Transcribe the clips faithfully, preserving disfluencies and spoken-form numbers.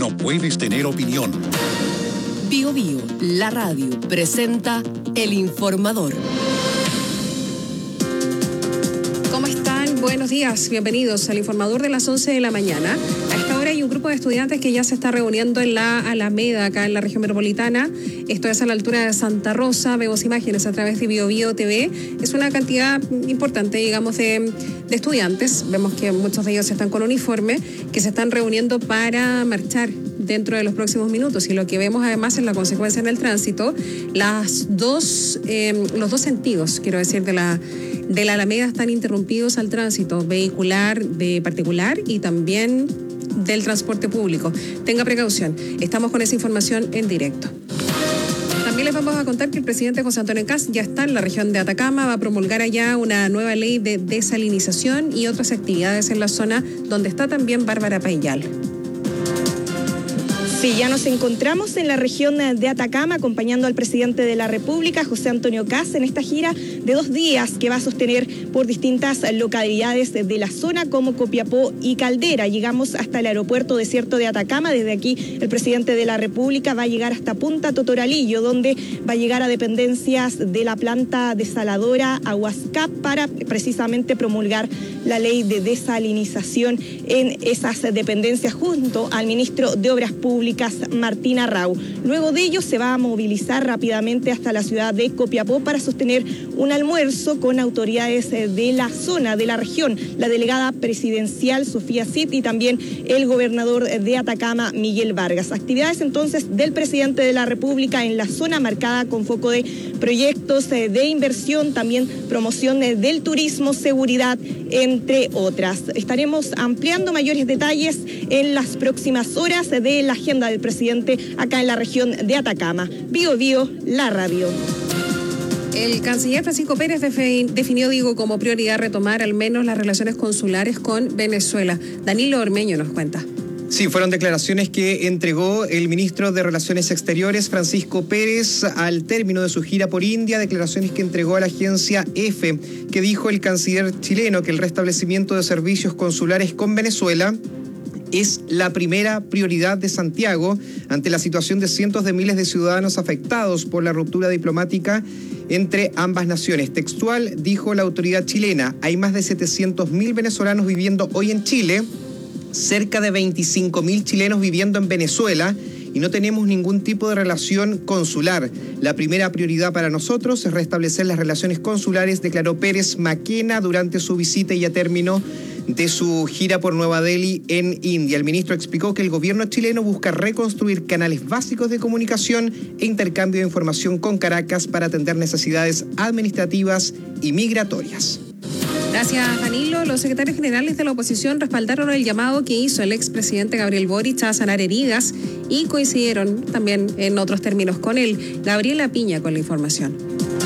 no puedes tener opinión. Bio Bio, la radio, presenta El Informador. ¿Cómo están? Buenos días, bienvenidos al Informador de las once de la mañana. A esta hora hay un grupo de estudiantes que ya se está reuniendo en la Alameda, acá en la región metropolitana. Esto es a la altura de Santa Rosa. Vemos imágenes a través de Bio Bio T V. Es una cantidad importante, digamos, de, de estudiantes. Vemos que muchos de ellos están con uniforme, que se están reuniendo para marchar dentro de los próximos minutos. Y lo que vemos además es la consecuencia en el tránsito. Las dos, eh, los dos sentidos, quiero decir, de la, de la Alameda están interrumpidos al tránsito vehicular de particular y también del transporte público. Tenga precaución. Estamos con esa información en directo. También les vamos a contar que el presidente José Antonio Kast ya está en la región de Atacama, va a promulgar allá una nueva ley de desalinización y otras actividades en la zona donde está también Bárbara Payal. Sí, ya nos encontramos en la región de Atacama acompañando al presidente de la República, José Antonio Kast, en esta gira de dos días que va a sostener por distintas localidades de la zona como Copiapó y Caldera. Llegamos hasta el aeropuerto desierto de Atacama. Desde aquí el presidente de la República va a llegar hasta Punta Totoralillo, donde va a llegar a dependencias de la planta desaladora Aguascap para precisamente promulgar la ley de desalinización en esas dependencias junto al ministro de Obras Públicas, Martín Arrau. Luego de ello se va a movilizar rápidamente hasta la ciudad de Copiapó para sostener un almuerzo con autoridades de la zona, de la región, la delegada presidencial Sofía Cid y también el gobernador de Atacama, Miguel Vargas. Actividades entonces del presidente de la República en la zona marcada con foco de proyectos de inversión, también promoción del turismo, seguridad, entre otras. Estaremos ampliando mayores detalles en las próximas horas de la agenda del presidente acá en la región de Atacama. Bio Bio, la radio. El canciller Francisco Pérez definió, digo, como prioridad retomar al menos las relaciones consulares con Venezuela. Danilo Ormeño nos cuenta. Sí, fueron declaraciones que entregó el ministro de Relaciones Exteriores, Francisco Pérez, al término de su gira por India, declaraciones que entregó a la agencia EFE, que dijo el canciller chileno que el restablecimiento de servicios consulares con Venezuela es la primera prioridad de Santiago ante la situación de cientos de miles de ciudadanos afectados por la ruptura diplomática entre ambas naciones. Textual, dijo la autoridad chilena, hay más de setecientos mil venezolanos viviendo hoy en Chile, cerca de veinticinco mil chilenos viviendo en Venezuela y no tenemos ningún tipo de relación consular. La primera prioridad para nosotros es restablecer las relaciones consulares, declaró Pérez Maquena durante su visita y a término de su gira por Nueva Delhi en India. El ministro explicó que el gobierno chileno busca reconstruir canales básicos de comunicación e intercambio de información con Caracas para atender necesidades administrativas y migratorias. Gracias, Danilo. Los secretarios generales de la oposición respaldaron el llamado que hizo el expresidente Gabriel Boric a sanar heridas y coincidieron también en otros términos con él. Gabriela Piña con la información.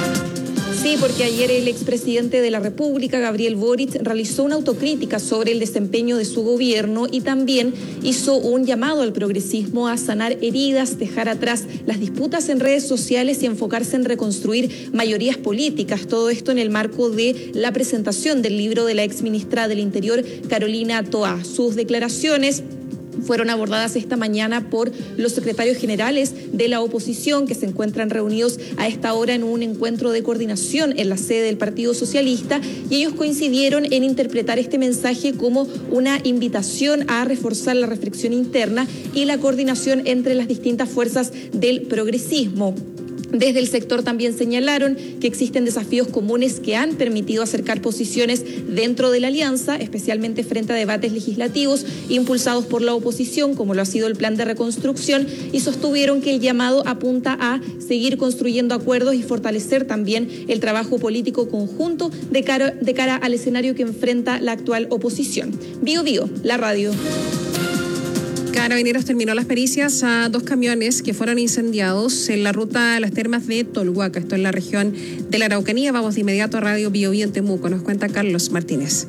Sí, porque ayer el expresidente de la República, Gabriel Boric, realizó una autocrítica sobre el desempeño de su gobierno y también hizo un llamado al progresismo a sanar heridas, dejar atrás las disputas en redes sociales y enfocarse en reconstruir mayorías políticas. Todo esto en el marco de la presentación del libro de la exministra del Interior, Carolina Toá. Sus declaraciones fueron abordadas esta mañana por los secretarios generales de la oposición que se encuentran reunidos a esta hora en un encuentro de coordinación en la sede del Partido Socialista y ellos coincidieron en interpretar este mensaje como una invitación a reforzar la reflexión interna y la coordinación entre las distintas fuerzas del progresismo. Desde el sector también señalaron que existen desafíos comunes que han permitido acercar posiciones dentro de la alianza, especialmente frente a debates legislativos impulsados por la oposición, como lo ha sido el plan de reconstrucción, y sostuvieron que el llamado apunta a seguir construyendo acuerdos y fortalecer también el trabajo político conjunto de cara, de cara al escenario que enfrenta la actual oposición. Bio Bio, la radio. Carabineros terminó las pericias a dos camiones que fueron incendiados en la ruta a las termas de Tolhuaca, esto en la región de la Araucanía. Vamos de inmediato a Radio Bio Bio en Temuco, nos cuenta Carlos Martínez.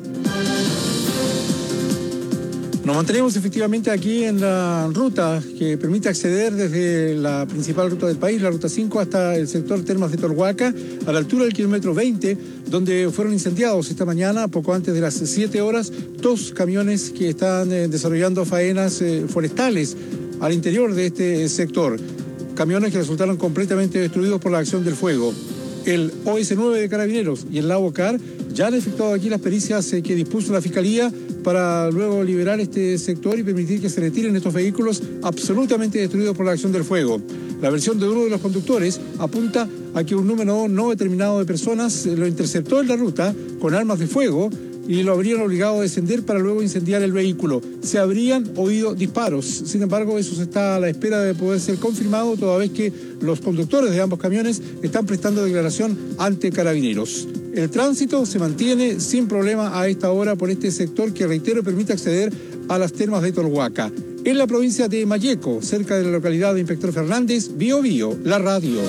Nos mantenemos efectivamente aquí en la ruta que permite acceder desde la principal ruta del país, la ruta cinco, hasta el sector Termas de Tolhuaca, a la altura del kilómetro veinte, donde fueron incendiados esta mañana, poco antes de las siete horas, dos camiones que están eh, desarrollando faenas eh, forestales al interior de este sector. Camiones que resultaron completamente destruidos por la acción del fuego. El O S nueve de Carabineros y el Lavocar ya han efectuado aquí las pericias eh, que dispuso la Fiscalía para luego liberar este sector y permitir que se retiren estos vehículos absolutamente destruidos por la acción del fuego. La versión de uno de los conductores apunta a que un número no determinado de personas lo interceptó en la ruta con armas de fuego y lo habrían obligado a descender para luego incendiar el vehículo. Se habrían oído disparos. Sin embargo, eso se está a la espera de poder ser confirmado, toda vez que los conductores de ambos camiones están prestando declaración ante Carabineros. El tránsito se mantiene sin problema a esta hora por este sector que, reitero, permite acceder a las termas de Tolhuaca. En la provincia de Malleco, cerca de la localidad de Inspector Fernández, Bío Bío, la radio.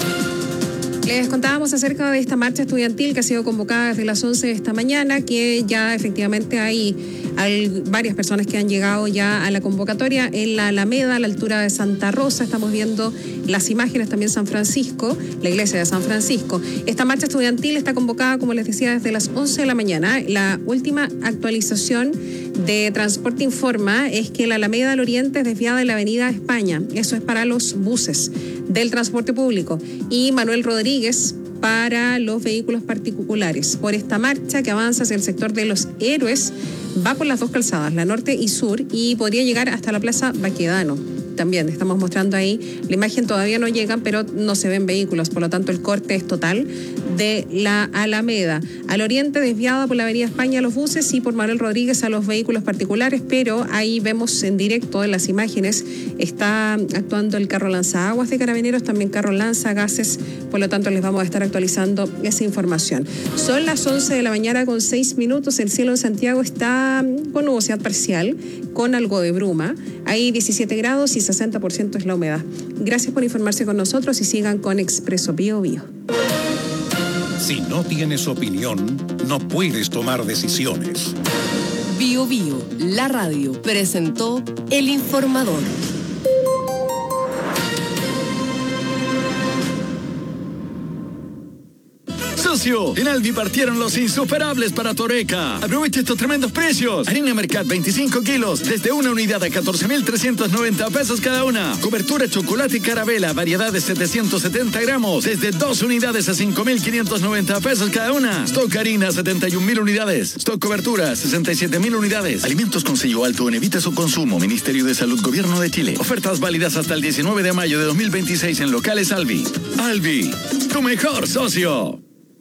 Les contábamos acerca de esta marcha estudiantil que ha sido convocada desde las once de esta mañana, que ya efectivamente hay, hay varias personas que han llegado ya a la convocatoria en la Alameda, a la altura de Santa Rosa. Estamos viendo las imágenes también San Francisco, la iglesia de San Francisco. Esta marcha estudiantil está convocada, como les decía, desde las once de la mañana. La última actualización de Transporte Informa es que la Alameda del Oriente es desviada de la Avenida España. Eso es para los buses del transporte público. Y Manuel Rodríguez para los vehículos particulares. Por esta marcha que avanza hacia el sector de Los Héroes, va por las dos calzadas, la norte y sur, y podría llegar hasta la Plaza Baquedano. También estamos mostrando ahí, la imagen todavía no llega, pero no se ven vehículos, por lo tanto el corte es total de la Alameda. Al oriente desviada por la Avenida España a los buses y por Manuel Rodríguez a los vehículos particulares, pero ahí vemos en directo en las imágenes, está actuando el carro lanzaaguas de Carabineros, también carro lanzagases, por lo tanto les vamos a estar actualizando esa información. Son las once de la mañana con seis minutos, el cielo en Santiago está con nubosidad parcial, con algo de bruma, hay diecisiete grados y sesenta por ciento es la humedad. Gracias por informarse con nosotros y sigan con Expreso Bío Bío. Si no tienes opinión, no puedes tomar decisiones. Bío Bío, la radio, presentó El Informador. Socio, en Alvi partieron los insuperables para Toreca. Aprovecha estos tremendos precios. Harina Mercat veinticinco kilos, desde una unidad a catorce mil trescientos noventa pesos cada una. Cobertura chocolate y carabela, variedad de setecientos setenta gramos, desde dos unidades a cinco mil quinientos noventa pesos cada una. Stock harina, setenta y un mil unidades. Stock cobertura, sesenta y siete mil unidades. Alimentos con sello alto en evita su consumo. Ministerio de Salud, Gobierno de Chile. Ofertas válidas hasta el diecinueve de mayo de dos mil veintiséis en locales Alvi. Alvi, tu mejor socio.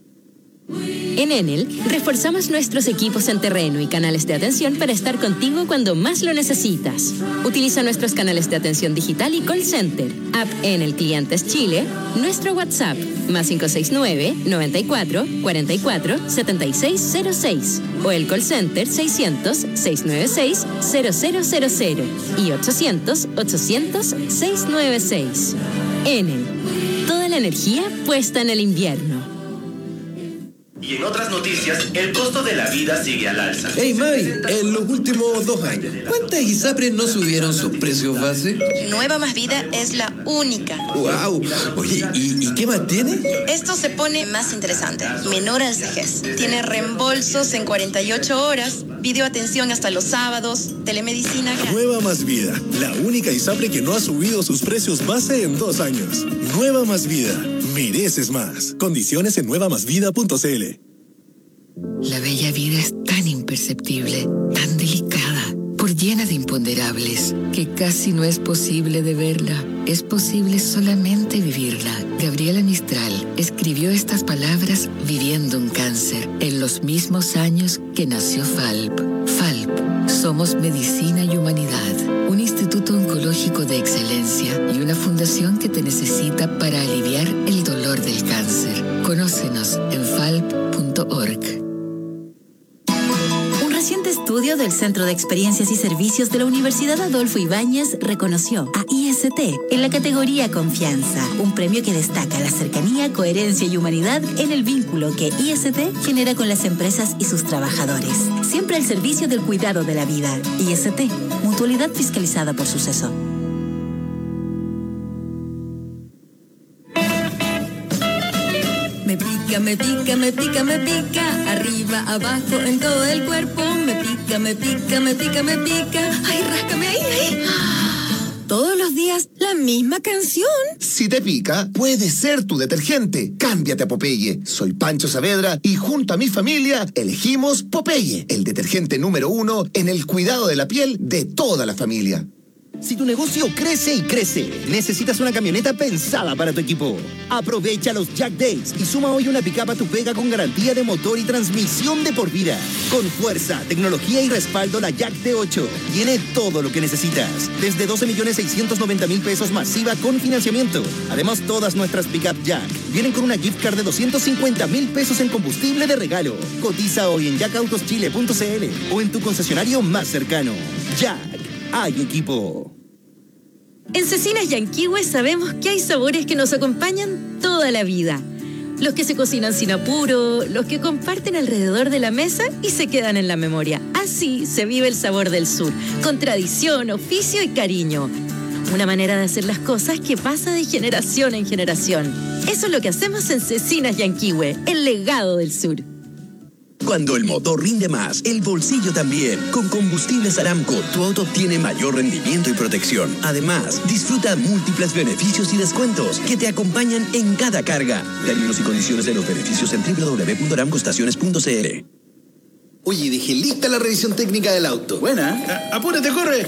En Enel, reforzamos nuestros equipos en terreno y canales de atención para estar contigo cuando más lo necesitas. Utiliza nuestros canales de atención digital y call center, app Enel Clientes Chile, nuestro WhatsApp, más cinco seis nueve, noventa y cuatro, cuarenta y cuatro, setenta y seis cero seis, o el call center seiscientos, seiscientos noventa y seis, cero cero cero cero y ochocientos, ochocientos, seiscientos noventa y seis. Enel, toda la energía puesta en el invierno. Y en otras noticias, el costo de la vida sigue al alza. Hey Mavi, en los últimos dos años, ¿cuántas ISAPRES no subieron sus precios base? Nueva Más Vida es la única. ¡Wow! Oye, ¿y, ¿y qué más tiene? Esto se pone más interesante. Menor al vejez. Tiene reembolsos en cuarenta y ocho horas, videoatención hasta los sábados, telemedicina gratis. Nueva Más Vida, la única ISAPRE que no ha subido sus precios base en dos años. Nueva Más Vida, mereces más. Condiciones en nueva más vida punto c l. La bella vida es tan imperceptible, tan delicada, por llena de imponderables, que casi no es posible de verla. Es posible solamente vivirla. Gabriela Mistral escribió estas palabras viviendo un cáncer, en los mismos años que nació FALP. FALP, somos medicina y humanidad, un instituto oncológico de excelencia y una fundación que te necesita para aliviar el dolor del cáncer. Conócenos en falp punto org. Un reciente estudio del Centro de Experiencias y Servicios de la Universidad Adolfo Ibáñez reconoció a I S T en la categoría Confianza, un premio que destaca la cercanía, coherencia y humanidad en el vínculo que I S T genera con las empresas y sus trabajadores. Siempre al servicio del cuidado de la vida. I S T, mutualidad fiscalizada por Suceso. Me pica, me pica, me pica, me pica, arriba, abajo, en todo el cuerpo. Me pica, me pica, me pica, me pica. Ay, ráscame ahí, ahí. Todo misma canción. Si te pica, puede ser tu detergente. Cámbiate a Popeye. Soy Pancho Saavedra y junto a mi familia elegimos Popeye, el detergente número uno en el cuidado de la piel de toda la familia. Si tu negocio crece y crece, necesitas una camioneta pensada para tu equipo. Aprovecha los Jack Days y suma hoy una pickup a tu pega con garantía de motor y transmisión de por vida. Con fuerza, tecnología y respaldo, la Jack D ocho tiene todo lo que necesitas. Desde doce millones seiscientos noventa mil pesos masiva con financiamiento. Además, todas nuestras pickup Jack vienen con una gift card de doscientos cincuenta mil pesos en combustible de regalo. Cotiza hoy en jack autos chile punto c l o en tu concesionario más cercano. Jack. Hay equipo. En Cecinas Yanquihue sabemos que hay sabores que nos acompañan toda la vida. Los que se cocinan sin apuro, los que comparten alrededor de la mesa y se quedan en la memoria. Así se vive el sabor del sur, con tradición, oficio y cariño. Una manera de hacer las cosas que pasa de generación en generación. Eso es lo que hacemos en Cecinas Yanquihue, el legado del sur. Cuando el motor rinde más, el bolsillo también. Con Combustibles Aramco, tu auto obtiene mayor rendimiento y protección. Además, disfruta múltiples beneficios y descuentos que te acompañan en cada carga. Términos y condiciones de los beneficios en doble u doble u doble u punto aramco estaciones punto c l. Oye, dejé lista la revisión técnica del auto. Buena. Ah, apúrate, corre.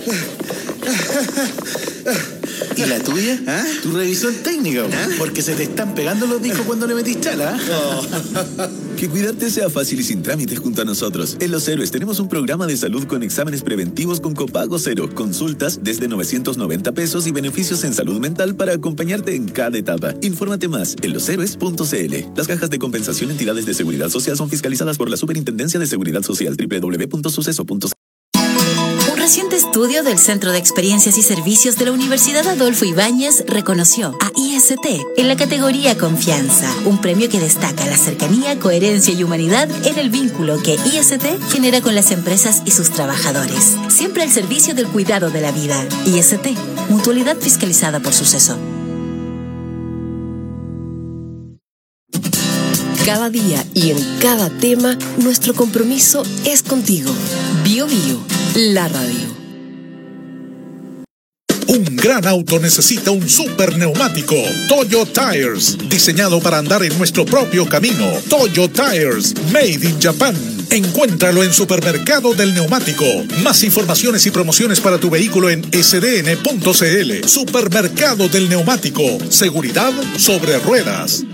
¿Y la tuya? ¿Ah? Tu revisión técnica, ¿ah? Porque se te están pegando los discos cuando le metís chala. Oh. Que cuidarte sea fácil y sin trámites junto a nosotros. En Los Héroes tenemos un programa de salud con exámenes preventivos con copago cero, consultas desde novecientos noventa pesos y beneficios en salud mental para acompañarte en cada etapa. Infórmate más en los héroes punto c l. Las cajas de compensación entidades de seguridad social son fiscalizadas por la Superintendencia de Seguridad Social. doble u doble u doble u punto suceso punto c l. Un reciente estudio del Centro de Experiencias y Servicios de la Universidad Adolfo Ibáñez reconoció a I S T en la categoría Confianza, un premio que destaca la cercanía, coherencia y humanidad en el vínculo que I S T genera con las empresas y sus trabajadores. Siempre al servicio del cuidado de la vida. I S T, mutualidad fiscalizada por Suceso. Cada día y en cada tema, nuestro compromiso es contigo. Bio Bio, la radio. Un gran auto necesita un super neumático. Toyo Tires, diseñado para andar en nuestro propio camino. Toyo Tires, made in Japan. Encuéntralo en Supermercado del Neumático. Más informaciones y promociones para tu vehículo en s d n punto c l. Supermercado del Neumático. Seguridad sobre ruedas.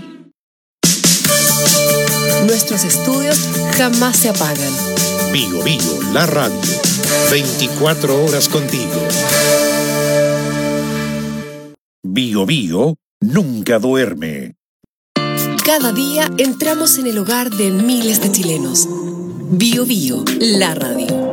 Nuestros estudios jamás se apagan. Bio Bio, la radio. veinticuatro horas contigo. Bio Bio nunca duerme. Cada día entramos en el hogar de miles de chilenos. Bio Bio, la radio.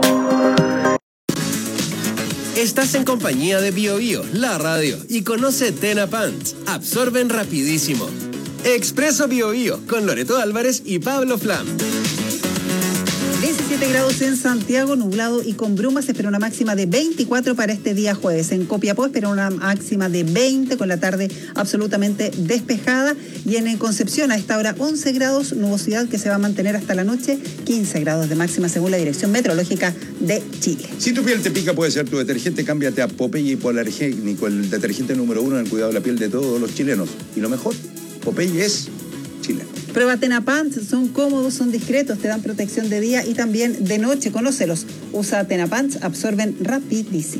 Estás en compañía de Bio Bio, la radio, y conoce Tena Pants. Absorben rapidísimo. Expreso Bio Bio, con Loreto Álvarez y Pablo Flam. diecisiete grados en Santiago, nublado y con brumas. Se espera una máxima de veinticuatro para este día jueves. En Copiapó espera una máxima de veinte, con la tarde absolutamente despejada. Y en Concepción a esta hora once grados, nubosidad que se va a mantener hasta la noche, quince grados de máxima según la Dirección Meteorológica de Chile. Si tu piel te pica, puede ser tu detergente. Cámbiate a Popeye Hipoalergénico, el detergente número uno en el cuidado de la piel de todos los chilenos. Y lo mejor, Popeye es chileno. Prueba Tena Pants, son cómodos, son discretos, te dan protección de día y también de noche. Conócelos. Usa Tena Pants, absorben rapidísimo.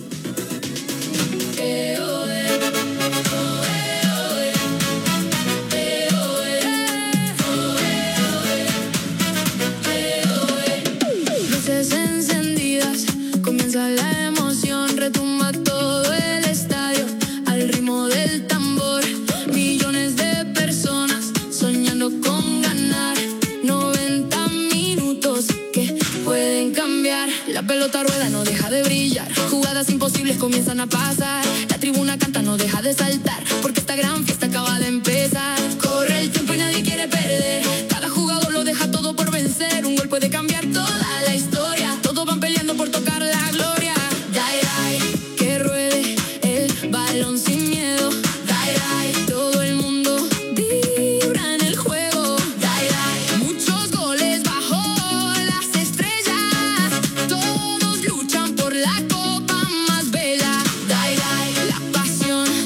Luces encendidas, comienza la emoción, retumba todo el estadio al ritmo del tambor. Millones de personas soñando con ganar noventa minutos que pueden cambiar. La pelota rueda, no deja de brillar. Jugadas imposibles comienzan a pasar. La tribuna canta, no deja de saltar, porque esta gran fiesta acaba de empezar. Corre el tiempo y nadie quiere perder. Cada jugador lo deja todo por vencer. Un gol puede cambiar toda la historia. Todos van peleando por tocar la gloria. Dai, dai, que ruede el balón sin miedo. Dai, dai, todo el mundo vibra en el juego. Dai, dai, muchos goles bajo las estrellas. Todos luchan por la copa más bella. Dai, dai, la pasión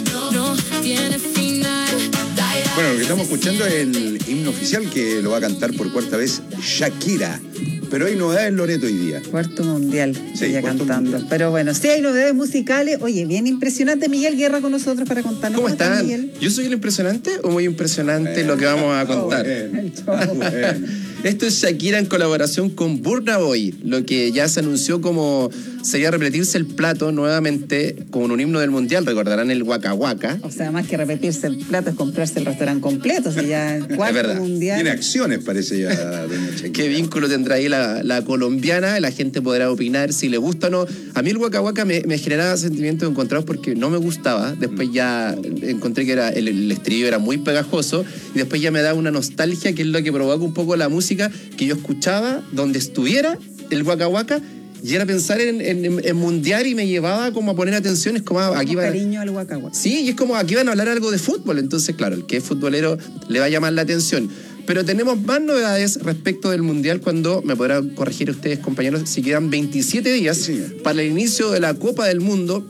estamos escuchando el himno oficial que lo va a cantar por cuarta vez Shakira. Pero hay novedades en Loreto hoy día. Cuarto mundial, Sí, ella cuarto cantando. mundial. Pero bueno, sí hay novedades musicales. Oye, bien impresionante. Miguel Guerra con nosotros para contarnos. ¿Cómo está, están? Miguel? ¿Yo soy el impresionante o muy impresionante lo que vamos a contar? El show. Esto es Shakira en colaboración con Burna Boy, lo que ya se anunció como sería repetirse el plato nuevamente con un himno del mundial. Recordarán el Waka Waka. O sea, más que repetirse el plato es comprarse el restaurante completo. O sea, ya cuarto verdad. mundial. Tiene acciones, parece ya, doña Shakira. ¿Qué vínculo tendrá ahí la, la colombiana? La gente podrá opinar si le gusta o no. A mí el Waka Waka me, me generaba sentimientos encontrados porque no me gustaba. Después ya encontré que era el, el estribillo era muy pegajoso y después ya me da una nostalgia, que es lo que provoca un poco la música que yo escuchaba donde estuviera el Waka Waka, y era pensar en, en, en mundial y me llevaba como a poner atención. Es como ah, aquí Como van, cariño al Waka Waka. sí, y es como aquí van a hablar algo de fútbol. Entonces, claro, el que es futbolero le va a llamar la atención. Pero tenemos más novedades respecto del mundial cuando, me podrán corregir ustedes, compañeros, si quedan veintisiete días Sí. para el inicio de la Copa del Mundo.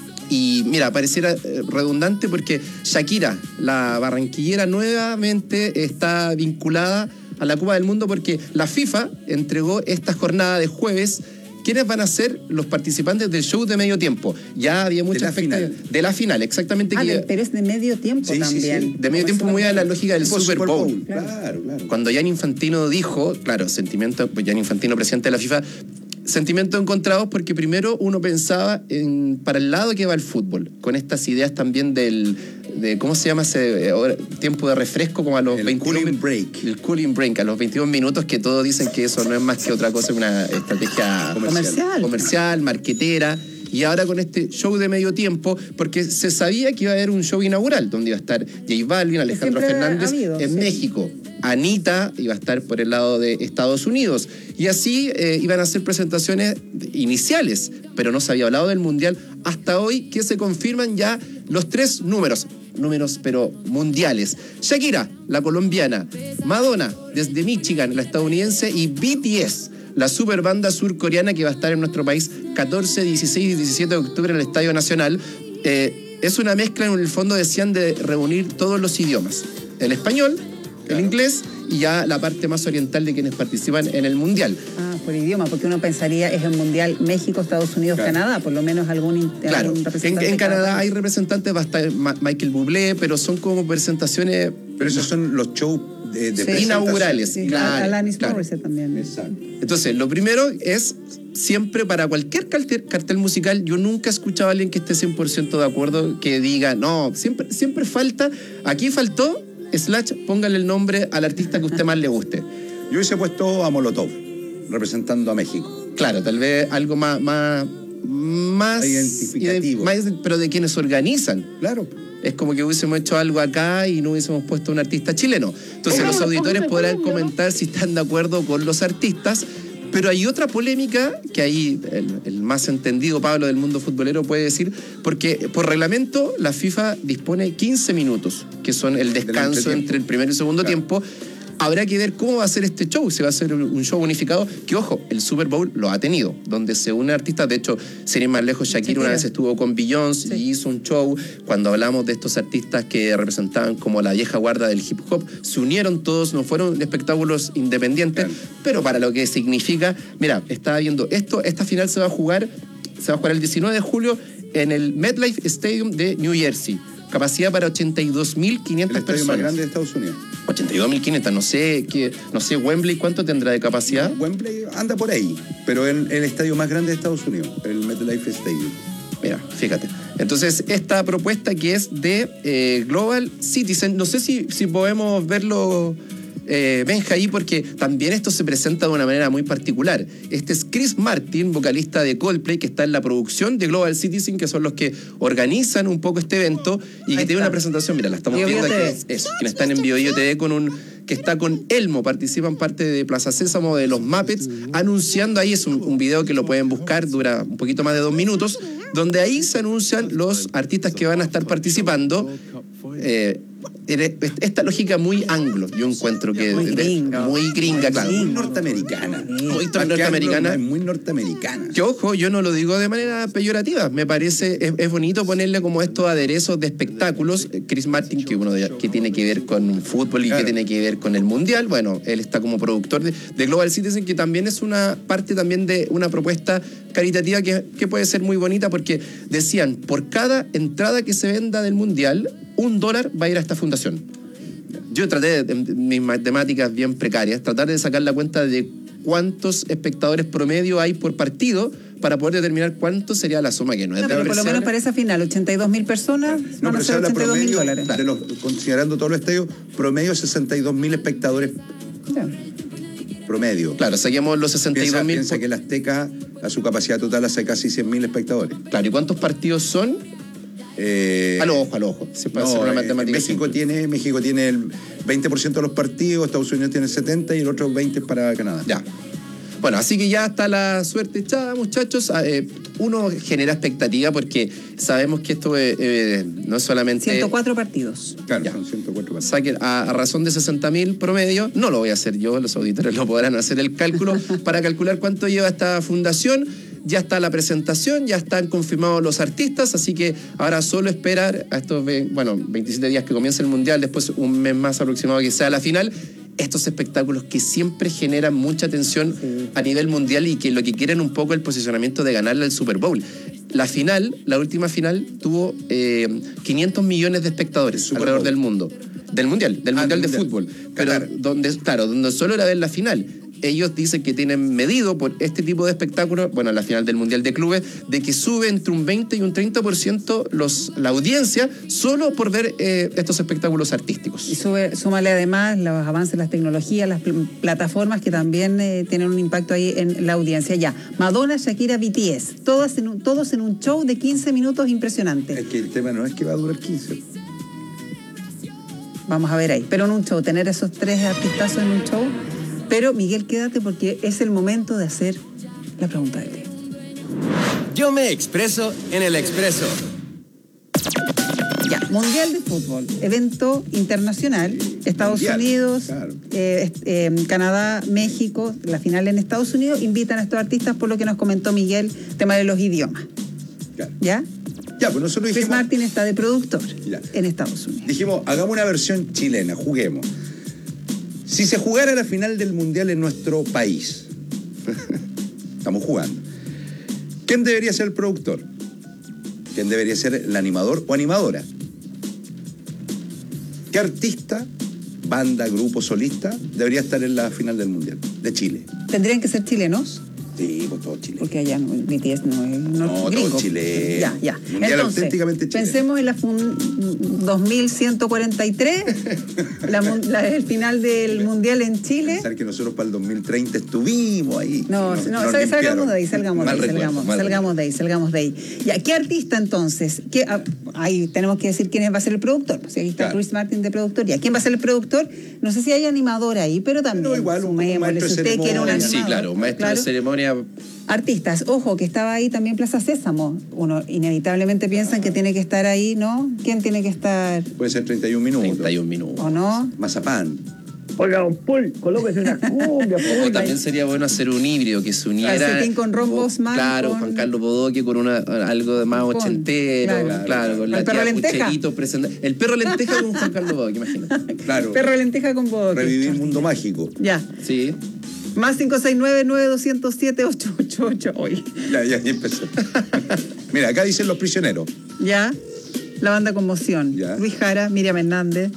Y mira, pareciera eh, redundante porque Shakira, la barranquillera, nuevamente está vinculada a la Copa del Mundo porque la FIFA entregó esta jornada de jueves quiénes van a ser los participantes del show de medio tiempo. Ya había mucha De la expectativa. final. De la final, exactamente. Ah, que- de- pero es de medio tiempo Sí, sí, también. sí. de medio tiempo, muy a la lógica del Tipo Super Bowl. Claro, claro. Cuando Gianni Infantino dijo, claro, sentimiento, pues Gianni Infantino, presidente de la FIFA, sentimientos encontrados porque primero uno pensaba en, para el lado que va el fútbol, con estas ideas también del, de, ¿cómo se llama ese eh, hora- tiempo de refresco? Como a los El veintidós cooling min- break. El cooling break, a los veintidós minutos, que todos dicen que eso no es más que otra cosa, una estrategia Comercial. comercial, marquetera. Y ahora con este show de medio tiempo, porque se sabía que iba a haber un show inaugural, donde iba a estar J Balvin, Alejandro siempre ha Fernández habido, en sí. México. Anita iba a estar por el lado de Estados Unidos. Y así eh, iban a hacer presentaciones iniciales, pero no se había hablado del Mundial hasta hoy, que se confirman ya los tres números. Números, pero mundiales. Shakira, la colombiana. Madonna, desde Michigan, la estadounidense. Y B T S, la super banda surcoreana que va a estar en nuestro país catorce, dieciséis y diecisiete de octubre en el Estadio Nacional. Eh, es una mezcla, en el fondo decían, de reunir todos los idiomas. El español, el inglés y ya la parte más oriental de quienes participan en el Mundial. Ah, por idioma, porque uno pensaría es el mundial México, Estados Unidos, Claro. Canadá, por lo menos algún, in- Claro, algún en, representante. en de cada Canadá país. hay representantes, va a estar Ma- Michael Bublé, pero son como presentaciones Pero esos son los shows de, de Sí. presentación. inaugurales. Sí, claro, Alanis claro. Morissette también. Exacto. Entonces, lo primero es, siempre para cualquier cartel, cartel musical, yo nunca he escuchado a alguien que esté cien por ciento de acuerdo, que diga, no, siempre, siempre falta, aquí faltó, slash, póngale el nombre al artista que a usted más le guste. Yo hubiese puesto a Molotov, representando a México. Claro, tal vez algo más... más más Identificativo. más- pero de quienes organizan. Claro. Es como que hubiésemos hecho algo acá y no hubiésemos puesto un artista chileno. Entonces los auditores podrán comentar si están de acuerdo con los artistas, pero hay otra polémica que ahí el, el más entendido Pablo del mundo futbolero puede decir, porque por reglamento la FIFA dispone quince minutos, que son el descanso entretiempo. entre el primer y segundo Claro. tiempo. Habrá que ver cómo va a ser este show, si va a ser un show unificado, que ojo, el Super Bowl lo ha tenido, donde se unen artistas. De hecho, sin ir más lejos, Shakira, Shakira. una vez estuvo con Beyoncé y hizo un show. Cuando hablamos de estos artistas que representaban como la vieja guarda del hip hop, se unieron todos, no fueron espectáculos independientes, Claro. pero para lo que significa, mira, estaba viendo esto, esta final se va a jugar, se va a jugar el diecinueve de julio en el MetLife Stadium de New Jersey. Capacidad para ochenta y dos mil El quinientas estadio personas. más grande de Estados Unidos. ochenta y dos mil quinientas, no sé, qué, no sé, Wembley, ¿cuánto tendrá de capacidad? Wembley anda por ahí, pero en el estadio más grande de Estados Unidos, el MetLife Stadium. Mira, fíjate. Entonces, esta propuesta que es de eh, Global Citizen, no sé si, si podemos verlo, eh, Benja, ahí, porque también esto se presenta de una manera muy particular. Este es Chris Martin, vocalista de Coldplay, que está en la producción de Global Citizen, que son los que organizan un poco este evento y que Ahí tiene está. una presentación, mira, la estamos Bio viendo Bio aquí, T V. eso, quienes están en Bio Bio T V con un... que está con Elmo, participan parte de Plaza Sésamo, de los Muppets, anunciando ahí, es un, un video que lo pueden buscar, dura un poquito más de dos minutos, donde ahí se anuncian los artistas que van a estar participando. Eh, esta lógica muy anglo, yo encuentro que muy gringa, muy gringa, claro, muy norteamericana, muy norteamericana, muy norteamericana. Que ojo, yo no lo digo de manera peyorativa, me parece es, es bonito ponerle como estos aderezos de espectáculos. Chris Martin, que uno de, que tiene que ver con fútbol y claro, que tiene que ver con el mundial, bueno, él está como productor de, de Global Citizen, que también es una parte también de una propuesta caritativa que, que puede ser muy bonita, porque decían, por cada entrada que se venda del mundial, un dólar va a ir a esta fundación. Yo traté, de, de mis matemáticas bien precarias, tratar de sacar la cuenta de cuántos espectadores promedio hay por partido para poder determinar cuánto sería la suma, que no es no, de pero por lo menos para esa final, ochenta y dos mil personas, no, van a ser ochenta y dos mil dólares. De los, considerando todos los estadios, promedio sesenta y dos mil espectadores. Ya. Promedio. Claro, saquemos los sesenta y dos mil. Piensa, piensa que el Azteca, a su capacidad total, hace casi cien mil espectadores. Claro, ¿y cuántos partidos son? Eh, a lo ojo, a lo ojo. Se puede no, hacer una eh, matemática México tiene, México tiene el veinte por ciento de los partidos, Estados Unidos tiene el setenta por ciento y el otro veinte por ciento para Canadá. Ya. Bueno, así que ya está la suerte echada, muchachos. Eh, uno genera expectativa porque sabemos que esto eh, eh, no es solamente... ciento cuatro partidos. Claro, ya. Son ciento cuatro partidos. Saquen a, a razón de sesenta mil promedio, no lo voy a hacer yo, los auditores lo podrán hacer el cálculo para calcular cuánto lleva esta fundación. Ya está la presentación, ya están confirmados los artistas, así que ahora solo esperar a estos, bueno, veintisiete días que comienza el Mundial, después un mes más aproximado que sea la final, estos espectáculos que siempre generan mucha atención sí. a nivel mundial y que lo que quieren un poco el posicionamiento de ganarle al Super Bowl. La final, la última final, tuvo eh, quinientos millones de espectadores alrededor Bowl. del mundo. Del Mundial, del ah, Mundial de mundial. Fútbol. Pero claro. donde, claro, donde solo era ver la final. Ellos dicen que tienen medido por este tipo de espectáculos, bueno, la final del Mundial de Clubes, de que sube entre un veinte y un treinta por ciento los, la audiencia solo por ver eh, estos espectáculos artísticos. Y sube, súmale además los avances, las tecnologías, las pl- plataformas que también eh, tienen un impacto ahí en la audiencia. Ya, Madonna, Shakira, B T S, todas en un, todos en un show de quince minutos impresionante. Es que el tema no es que va a durar quince. Vamos a ver ahí, pero en un show, tener esos tres artistazos en un show. Pero, Miguel, quédate porque es el momento de hacer la pregunta del día. Yo me expreso en el Expreso. Ya, Mundial de Fútbol, evento internacional, Estados Mundial, Unidos, claro. eh, eh, Canadá, México, la final en Estados Unidos, invitan a estos artistas por lo que nos comentó Miguel, tema de los idiomas. Claro. ¿Ya? Ya, pues nosotros dijimos... Chris Martin está de productor ya. en Estados Unidos. Dijimos, hagamos una versión chilena, juguemos. Si se jugara la final del Mundial en nuestro país, estamos jugando, ¿quién debería ser el productor? ¿Quién debería ser el animador o animadora? ¿Qué artista, banda, grupo, solista debería estar en la final del Mundial de Chile? ¿Tendrían que ser chilenos? Sí, pues todos chilenos. Porque allá no, B T S no es no, no gringo. Todos chilenos. Ya, ya. Mundial Entonces, auténticamente chileno. Pensemos en la fun dos mil ciento cuarenta y tres, la, la, el final del Mundial en Chile. Pensar que nosotros para el dos mil treinta estuvimos ahí. No, no, no sal, salgamos de ahí, salgamos de ahí, recuerdo, salgamos, salgamos de ahí, salgamos de ahí. Ya, ¿qué artista entonces? ¿Qué, ah, ahí tenemos que decir quién va a ser el productor. Pues aquí está claro. Chris Martin de productor. Ya, ¿quién va a ser el productor? No sé si hay animador ahí, pero también. No, igual, un, un maestro de usted quiere un animador. Sí, claro, un maestro claro. de ceremonia. Artistas, ojo, que estaba ahí también Plaza Sésamo. Uno inevitablemente piensa que tiene que estar ahí, ¿no? ¿Quién tiene que estar? Puede ser treinta y un minutos. treinta y un minutos. ¿O no? Mazapán. Oiga, don Paul, colóquese una cumbia. O también sería bueno hacer un híbrido que se uniera. Calcetín con Ron Bosman. Claro, con... Juan Carlos Bodoque con una, algo de más con, ochentero. Claro, claro, claro con el la perro lenteja. Presenta... El perro lenteja con Juan Carlos Bodoque, imagínate. Claro. Perro lenteja con Bodoque. Revivir Mundo Mágico. Ya. Sí. Más cinco seis nueve, nueve dos cero siete, ocho ocho ocho hoy. Ya, ya, ya empezó. Mira, acá dicen Los Prisioneros. Ya. La banda Conmoción. Ya. Luis Jara, Miriam Hernández.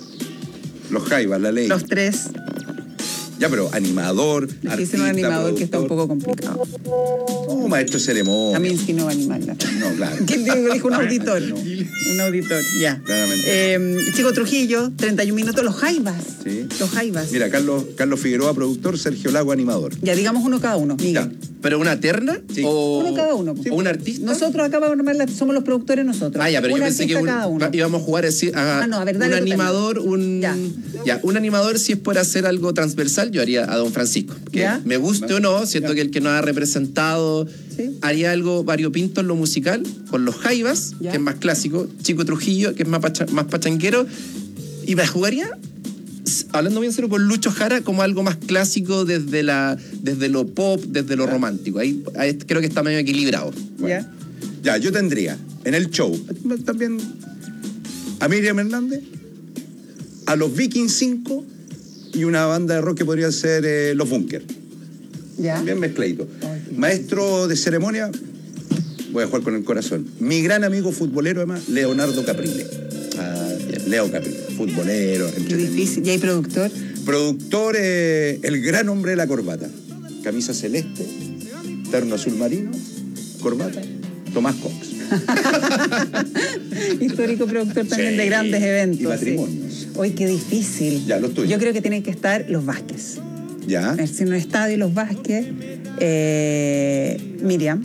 Los Jaivas, La Ley. Los Tres. Ya, pero animador, artista, artista, un animador productor. que está un poco complicado. Oh, maestro de ceremonia. Kaminsky no va a animarla. No, claro. ¿Quién dijo? Un auditor. No. Un auditor, ya. Claramente. Eh, Chico Trujillo, treinta y un minutos. Los Jaivas. Sí. Los Jaivas. Mira, Carlos, Carlos Figueroa, productor, Sergio Lago, animador. Ya, digamos uno cada uno, Miguel. Ya. ¿Pero una terna? Sí. O... Uno cada uno. Sí. ¿O un artista? Nosotros acá vamos a armarla, somos los productores nosotros. Ah, ya, pero un yo pensé que un, íbamos a jugar así, a, ah, no, a ver, dale un animador, tema. un... Ya. ya, un animador, si es por hacer algo transversal, yo haría a Don Francisco. Que ¿Ya? Me guste o no, siento ya. que el que nos ha representado, ¿sí? haría algo variopinto en lo musical, con los Jaivas, ¿Ya? que es más clásico, Chico Trujillo, que es más, pacha, más pachanguero, Y me jugaría, hablando bien serio, con Lucho Jara como algo más clásico desde la desde lo pop, desde lo romántico. Ahí, ahí creo que está medio equilibrado. Bueno. Ya, yo tendría en el show también a Miriam Hernández, a los Vikings cinco y una banda de rock que podría ser eh, Los Bunkers. Ya. Bien mezcladito. Maestro de ceremonia, voy a jugar con el corazón. Mi gran amigo futbolero, además, Leonardo Caprile. Ah, bien. Leo Caprile, futbolero. Qué difícil. ¿Y hay productor? Productor, eh, el gran hombre de la corbata. Camisa celeste, terno azul marino, corbata, Tomás Cox. Histórico productor también sí, de grandes eventos. Y matrimonios. Sí. Hoy qué difícil. Ya, los tuyos. Yo creo que tienen que estar los Vázquez. Ya. En un estadio, los Vázquez, eh, Miriam.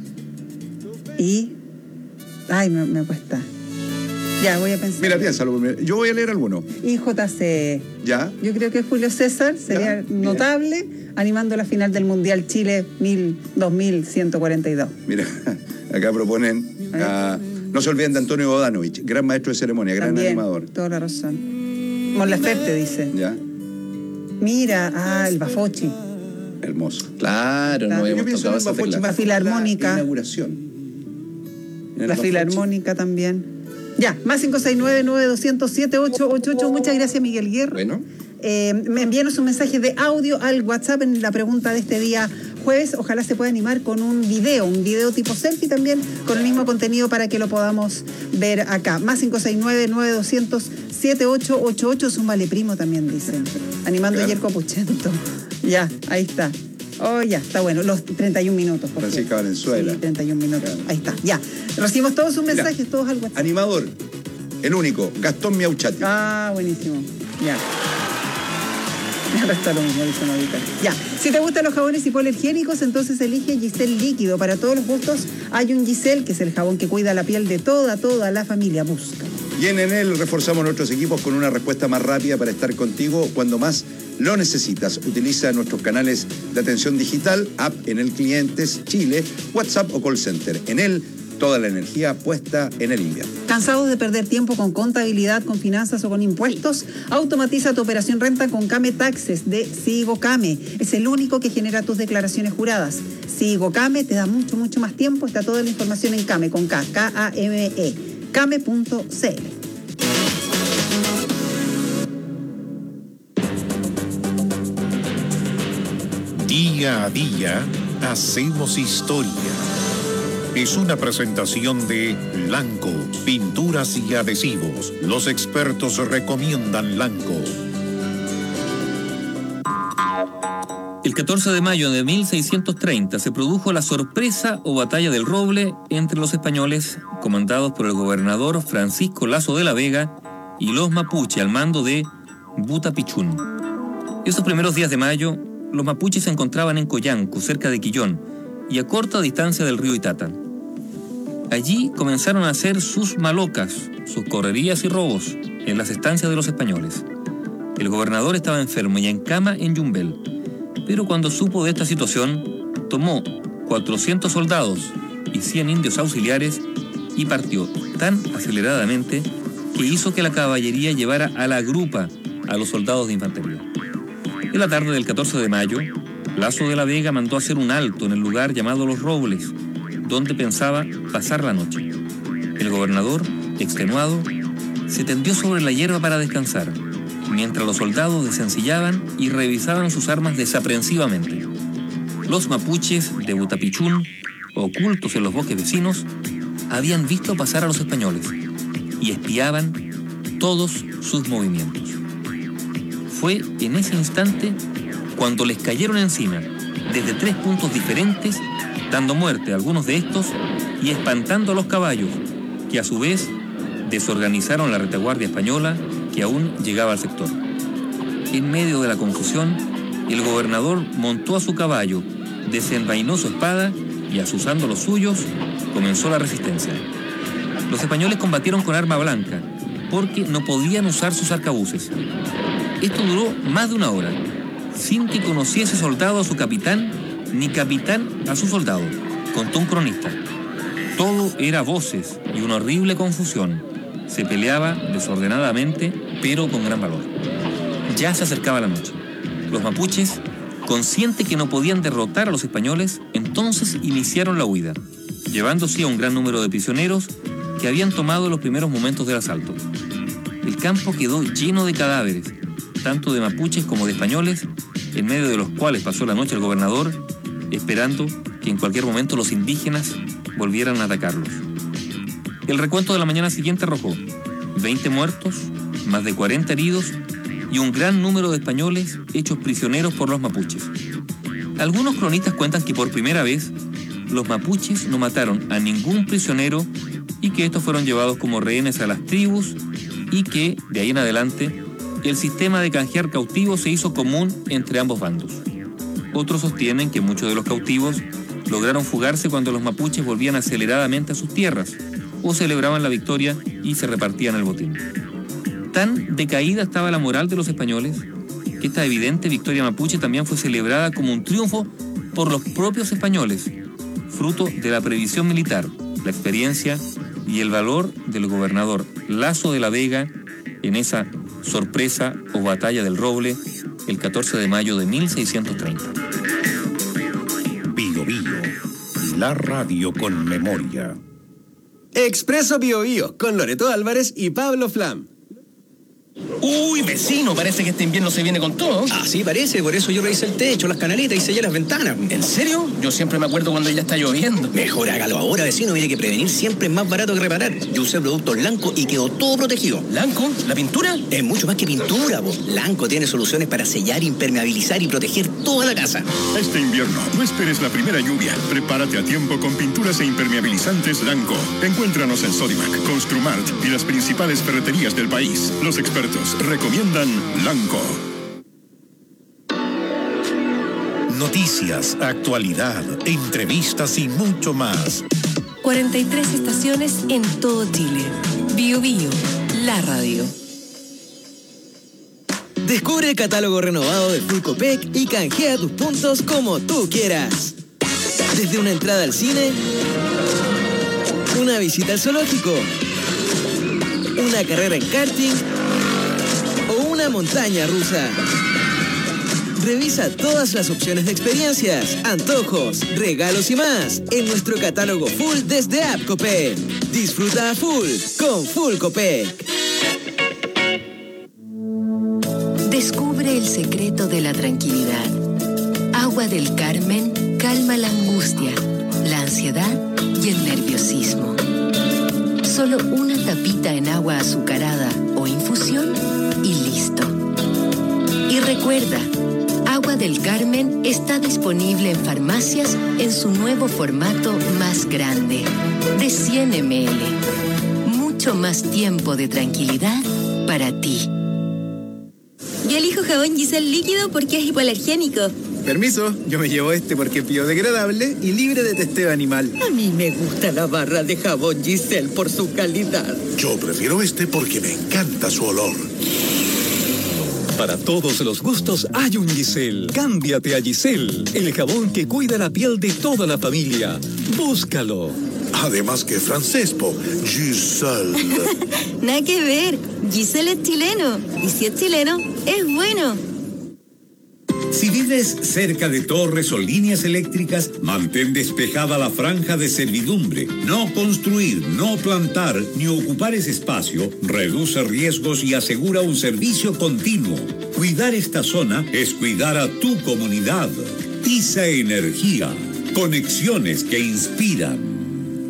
Y. Ay, me, me cuesta. Ya, voy a pensar. Mira, piénsalo. Yo voy a leer alguno. Y J C. Ya. Yo creo que Julio César sería ya, notable bien. Animando la final del Mundial Chile dos mil ciento cuarenta y dos. Mira, acá proponen. A, no se olviden de Antonio Bodanovich, gran maestro de ceremonia, gran también, animador. Toda la razón. Mon Laferte dice. Ya. Mira, ah, el Bafochi. Hermoso. Claro, claro. No Yo pienso en el Bafochi más la filarmónica. La inauguración. La filarmónica también. Ya, más cinco seis nueve, nueve dos cero cero, siete ocho ocho ocho. Muchas gracias, Miguel Guerra. Bueno. Eh, me envíanos un mensaje de audio al WhatsApp en la pregunta de este día jueves. Ojalá se pueda animar con un video, un video tipo selfie también, con el mismo contenido para que lo podamos ver acá. Más cinco seis nueve, nueve dos cero cero, siete ocho ocho ocho. Súmale primo también, dicen. Animando claro. Yerko Puchento. Ya, ahí está. Oh, ya, está bueno. Los treinta y un minutos. Francisca Valenzuela. Sí, treinta y un minutos. Claro. Ahí está, ya. Recibimos todos sus mensajes, Mira, todos al WhatsApp. Animador, el único, Gastón Miauchati. Ah, buenísimo. Ya. Ahora está lo mismo, dice Novita. Ya, si te gustan los jabones hipoalergénicos, entonces elige Giselle Líquido. Para todos los gustos hay un Giselle, que es el jabón que cuida la piel de toda, toda la familia. Busca. Y en Enel reforzamos nuestros equipos con una respuesta más rápida para estar contigo cuando más lo necesitas. Utiliza nuestros canales de atención digital, app Enel Clientes Chile, WhatsApp o call center. Enel, toda la energía puesta en el invierno. ¿Cansados de perder tiempo con contabilidad, con finanzas o con impuestos? Automatiza tu operación renta con Came Taxes de Sigo Came. Es el único que genera tus declaraciones juradas. Sigo Came te da mucho, mucho más tiempo. Está toda la información en Came, con K, K A M E, came punto c l. Día a día hacemos historia. Es una presentación de Lanco, pinturas y adhesivos. Los expertos recomiendan Lanco. El catorce de mayo de mil seiscientos treinta se produjo la sorpresa o batalla del Roble entre los españoles, comandados por el gobernador Francisco Lazo de la Vega, y los mapuche al mando de Butapichún. Esos primeros días de mayo, los mapuches se encontraban en Coyanco, cerca de Quillón, y a corta distancia del río Itata. Allí comenzaron a hacer sus malocas, sus correrías y robos en las estancias de los españoles. El gobernador estaba enfermo y en cama en Yumbel, pero cuando supo de esta situación, tomó cuatrocientos soldados y cien indios auxiliares y partió tan aceleradamente que hizo que la caballería llevara a la grupa a los soldados de infantería. En la tarde del catorce de mayo, Lazo de la Vega mandó hacer un alto en el lugar llamado Los Robles, donde pensaba pasar la noche. El gobernador, extenuado, se tendió sobre la hierba para descansar, mientras los soldados desencillaban y revisaban sus armas desaprensivamente. Los mapuches de Butapichún, ocultos en los bosques vecinos, habían visto pasar a los españoles y espiaban todos sus movimientos. Fue en ese instante cuando les cayeron encima, desde tres puntos diferentes, dando muerte a algunos de estos y espantando a los caballos, que a su vez desorganizaron la retaguardia española que aún llegaba al sector. En medio de la confusión, el gobernador montó a su caballo, desenvainó su espada y, asusando los suyos, comenzó la resistencia. Los españoles combatieron con arma blanca, porque no podían usar sus arcabuces. Esto duró más de una hora, sin que conociese soldado a su capitán, ni capitán a su soldado, contó un cronista. Todo era voces y una horrible confusión, Se peleaba desordenadamente, pero con gran valor. Ya se acercaba la noche. Los mapuches, conscientes que no podían derrotar a los españoles, entonces iniciaron la huida, llevándose a un gran número de prisioneros que habían tomado en los primeros momentos del asalto. El campo quedó lleno de cadáveres, tanto de mapuches como de españoles, en medio de los cuales pasó la noche el gobernador, esperando que en cualquier momento los indígenas volvieran a atacarlos. El recuento de la mañana siguiente arrojó veinte muertos, más de cuarenta heridos y un gran número de españoles hechos prisioneros por los mapuches. Algunos cronistas cuentan que por primera vez los mapuches no mataron a ningún prisionero y que estos fueron llevados como rehenes a las tribus y que, de ahí en adelante, el sistema de canjear cautivos se hizo común entre ambos bandos. Otros sostienen que muchos de los cautivos lograron fugarse cuando los mapuches volvían aceleradamente a sus tierras o celebraban la victoria y se repartían el botín. Tan decaída estaba la moral de los españoles que esta evidente victoria mapuche también fue celebrada como un triunfo por los propios españoles, fruto de la previsión militar, la experiencia y el valor del gobernador Laso de la Vega en esa sorpresa o batalla del Roble el catorce de mayo de mil seiscientos treinta. Bio Bio, la radio con memoria. Expreso Bio Bio, con Loreto Álvarez y Pablo Flam. Uy, vecino, parece que este invierno se viene con todo. Ah, sí, parece, por eso yo revisé el techo, las canaletas y sellé las ventanas. ¿En serio? Yo siempre me acuerdo cuando ya está lloviendo. Mejor hágalo ahora, vecino, mire que prevenir siempre es más barato que reparar. Yo usé productos Lanco y quedó todo protegido. ¿Lanco? ¿La pintura? Es mucho más que pintura, po. Lanco tiene soluciones para sellar, impermeabilizar y proteger toda la casa. Este invierno, no esperes la primera lluvia. Prepárate a tiempo con pinturas e impermeabilizantes Lanco. Encuéntranos en Sodimac, Construmart y las principales ferreterías del país. Los expertos recomiendan Lanco. Noticias, actualidad, entrevistas y mucho más. cuarenta y tres estaciones en todo Chile. Bio Bio, la radio. Descubre el catálogo renovado de Full Copec y canjea tus puntos como tú quieras. Desde una entrada al cine, una visita al zoológico, una carrera en karting o una montaña rusa. Revisa todas las opciones de experiencias, antojos, regalos y más en nuestro catálogo full desde App Copec. Disfruta a full con Full Copec. Descubre el secreto de la tranquilidad. Agua del Carmen calma la angustia, la ansiedad y el nerviosismo. Solo una tapita en agua azucarada o infusión y listo. Y recuerda, Agua del Carmen está disponible en farmacias en su nuevo formato más grande, de cien mililitros. Mucho más tiempo de tranquilidad para ti. Yo elijo jabón Giselle líquido porque es hipoalergénico. Permiso, yo me llevo este porque es biodegradable y libre de testeo animal. A mí me gusta la barra de jabón Giselle por su calidad. Yo prefiero este porque me encanta su olor. Para todos los gustos hay un Giselle. Cámbiate a Giselle, el jabón que cuida la piel de toda la familia. Búscalo. Además que francés, po. Giselle. Nada que ver. Giselle es chileno. Y si es chileno, es bueno. Si vives cerca de torres o líneas eléctricas, mantén despejada la franja de servidumbre. No construir, no plantar ni ocupar ese espacio reduce riesgos y asegura un servicio continuo. Cuidar esta zona es cuidar a tu comunidad. ISA Energía. Conexiones que inspiran.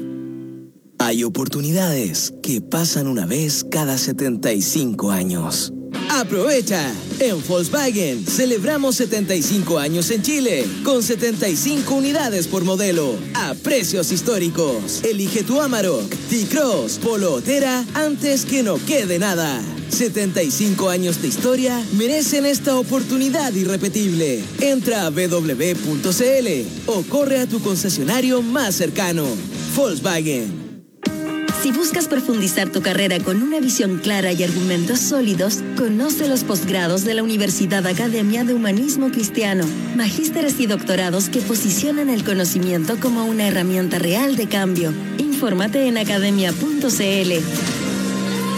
Hay oportunidades que pasan una vez cada setenta y cinco años. ¡Aprovecha! En Volkswagen celebramos setenta y cinco años en Chile, con setenta y cinco unidades por modelo, a precios históricos. Elige tu Amarok, T-Cross, Polo o Terra antes que no quede nada. setenta y cinco años de historia merecen esta oportunidad irrepetible. Entra a w w w punto c l o corre a tu concesionario más cercano. Volkswagen. Si buscas profundizar tu carrera con una visión clara y argumentos sólidos, conoce los posgrados de la Universidad Academia de Humanismo Cristiano, magísteres y doctorados que posicionan el conocimiento como una herramienta real de cambio. Infórmate en academia punto c l.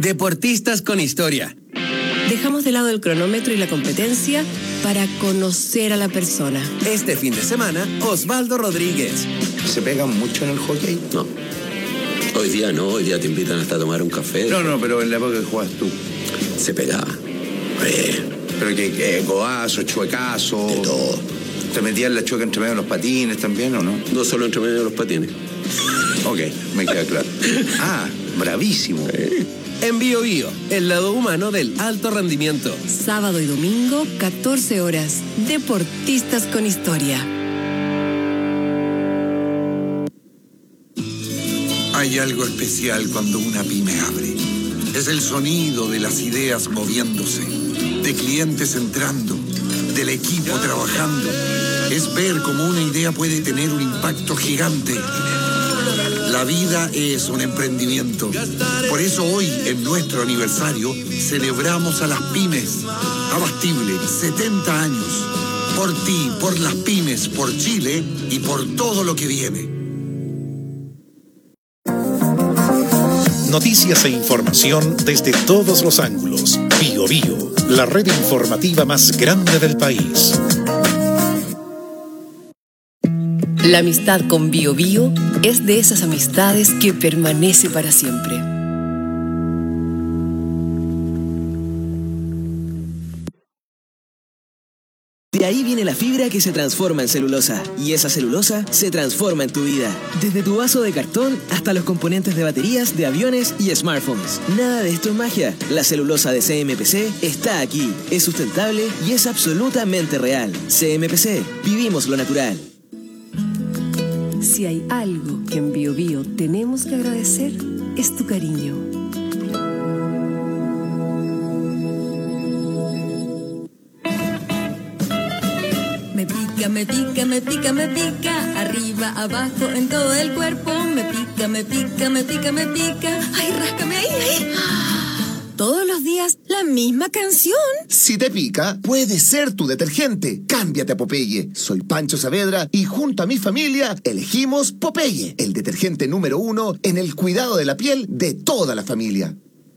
Deportistas con historia. Dejamos de lado el cronómetro y la competencia para conocer a la persona. Este fin de semana, Osvaldo Rodríguez. ¿Se pegan mucho en el hockey? No. Hoy día no, hoy día te invitan hasta a tomar un café. No, no, pero en la época que jugabas tú. Se pegaba. Eh. Pero que, que goazo, chuecazo. De todo. ¿Te metías la chueca entre medio de los patines también o no? No solo entre medio de los patines. Ok, me queda claro. Ah, bravísimo. Eh. En Bio Bio, el lado humano del alto rendimiento. Sábado y domingo, catorce horas. Deportistas con historia. Hay algo especial cuando una pyme abre. Es el sonido de las ideas moviéndose, de clientes entrando, del equipo trabajando. Es ver cómo una idea puede tener un impacto gigante. La vida es un emprendimiento. Por eso hoy, en nuestro aniversario, celebramos a las pymes. Abastible, setenta años. Por ti, por las pymes, por Chile y por todo lo que viene. Noticias e información desde todos los ángulos. Bio Bio, la red informativa más grande del país. La amistad con Bio Bio es de esas amistades que permanece para siempre. De ahí viene la fibra que se transforma en celulosa. Y esa celulosa se transforma en tu vida. Desde tu vaso de cartón hasta los componentes de baterías, de aviones y smartphones. Nada de esto es magia. La celulosa de C M P C está aquí. Es sustentable y es absolutamente real. C M P C. Vivimos lo natural. Si hay algo que en Bio Bio tenemos que agradecer, es tu cariño. Me pica, me pica, me pica, me pica, arriba, abajo, en todo el cuerpo. Me pica, me pica, me pica, me pica. Ay, ráscame ahí, ahí. Todos los días la misma canción. Si te pica, puede ser tu detergente. Cámbiate a Popeye. Soy Pancho Saavedra y junto a mi familia elegimos Popeye, el detergente número uno en el cuidado de la piel de toda la familia.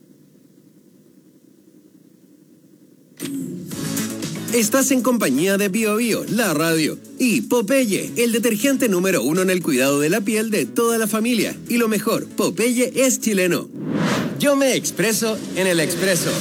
Estás en compañía de Bio Bio, la radio, y Popeye, el detergente número uno en el cuidado de la piel de toda la familia. Y lo mejor, Popeye es chileno. Yo me expreso en el expreso.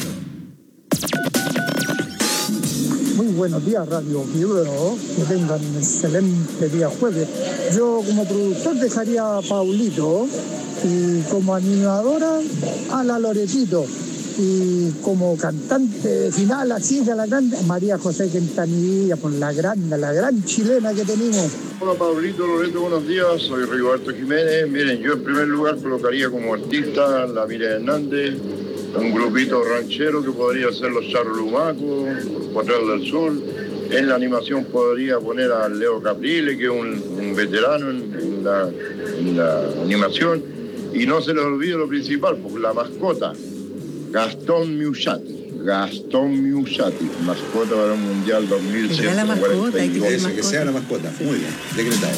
Muy buenos días, Radio Bio. Que tengan un excelente día jueves. Yo como productor dejaría a Paulito y como animadora a la Loretito. Y como cantante final, así de la grande, María José Quintanilla, por la grande, la gran chilena que tenemos. Hola Pablito, Loreto, buenos días, soy Rigoberto Jiménez. Miren, yo en primer lugar colocaría como artista la Miriam Hernández, un grupito ranchero que podría ser los Charros Lumacos, Cuatrero del Sur. En la animación podría poner a Leo Caprile, que es un, un veterano en, en, la, en la animación. Y no se les olvide lo principal, porque la mascota. Gastón Miuchati, Gastón Miuchati, mascota para un Mundial dos mil ciento cuarenta y dos. Eso, que sea la mascota. Muy bien, decretado.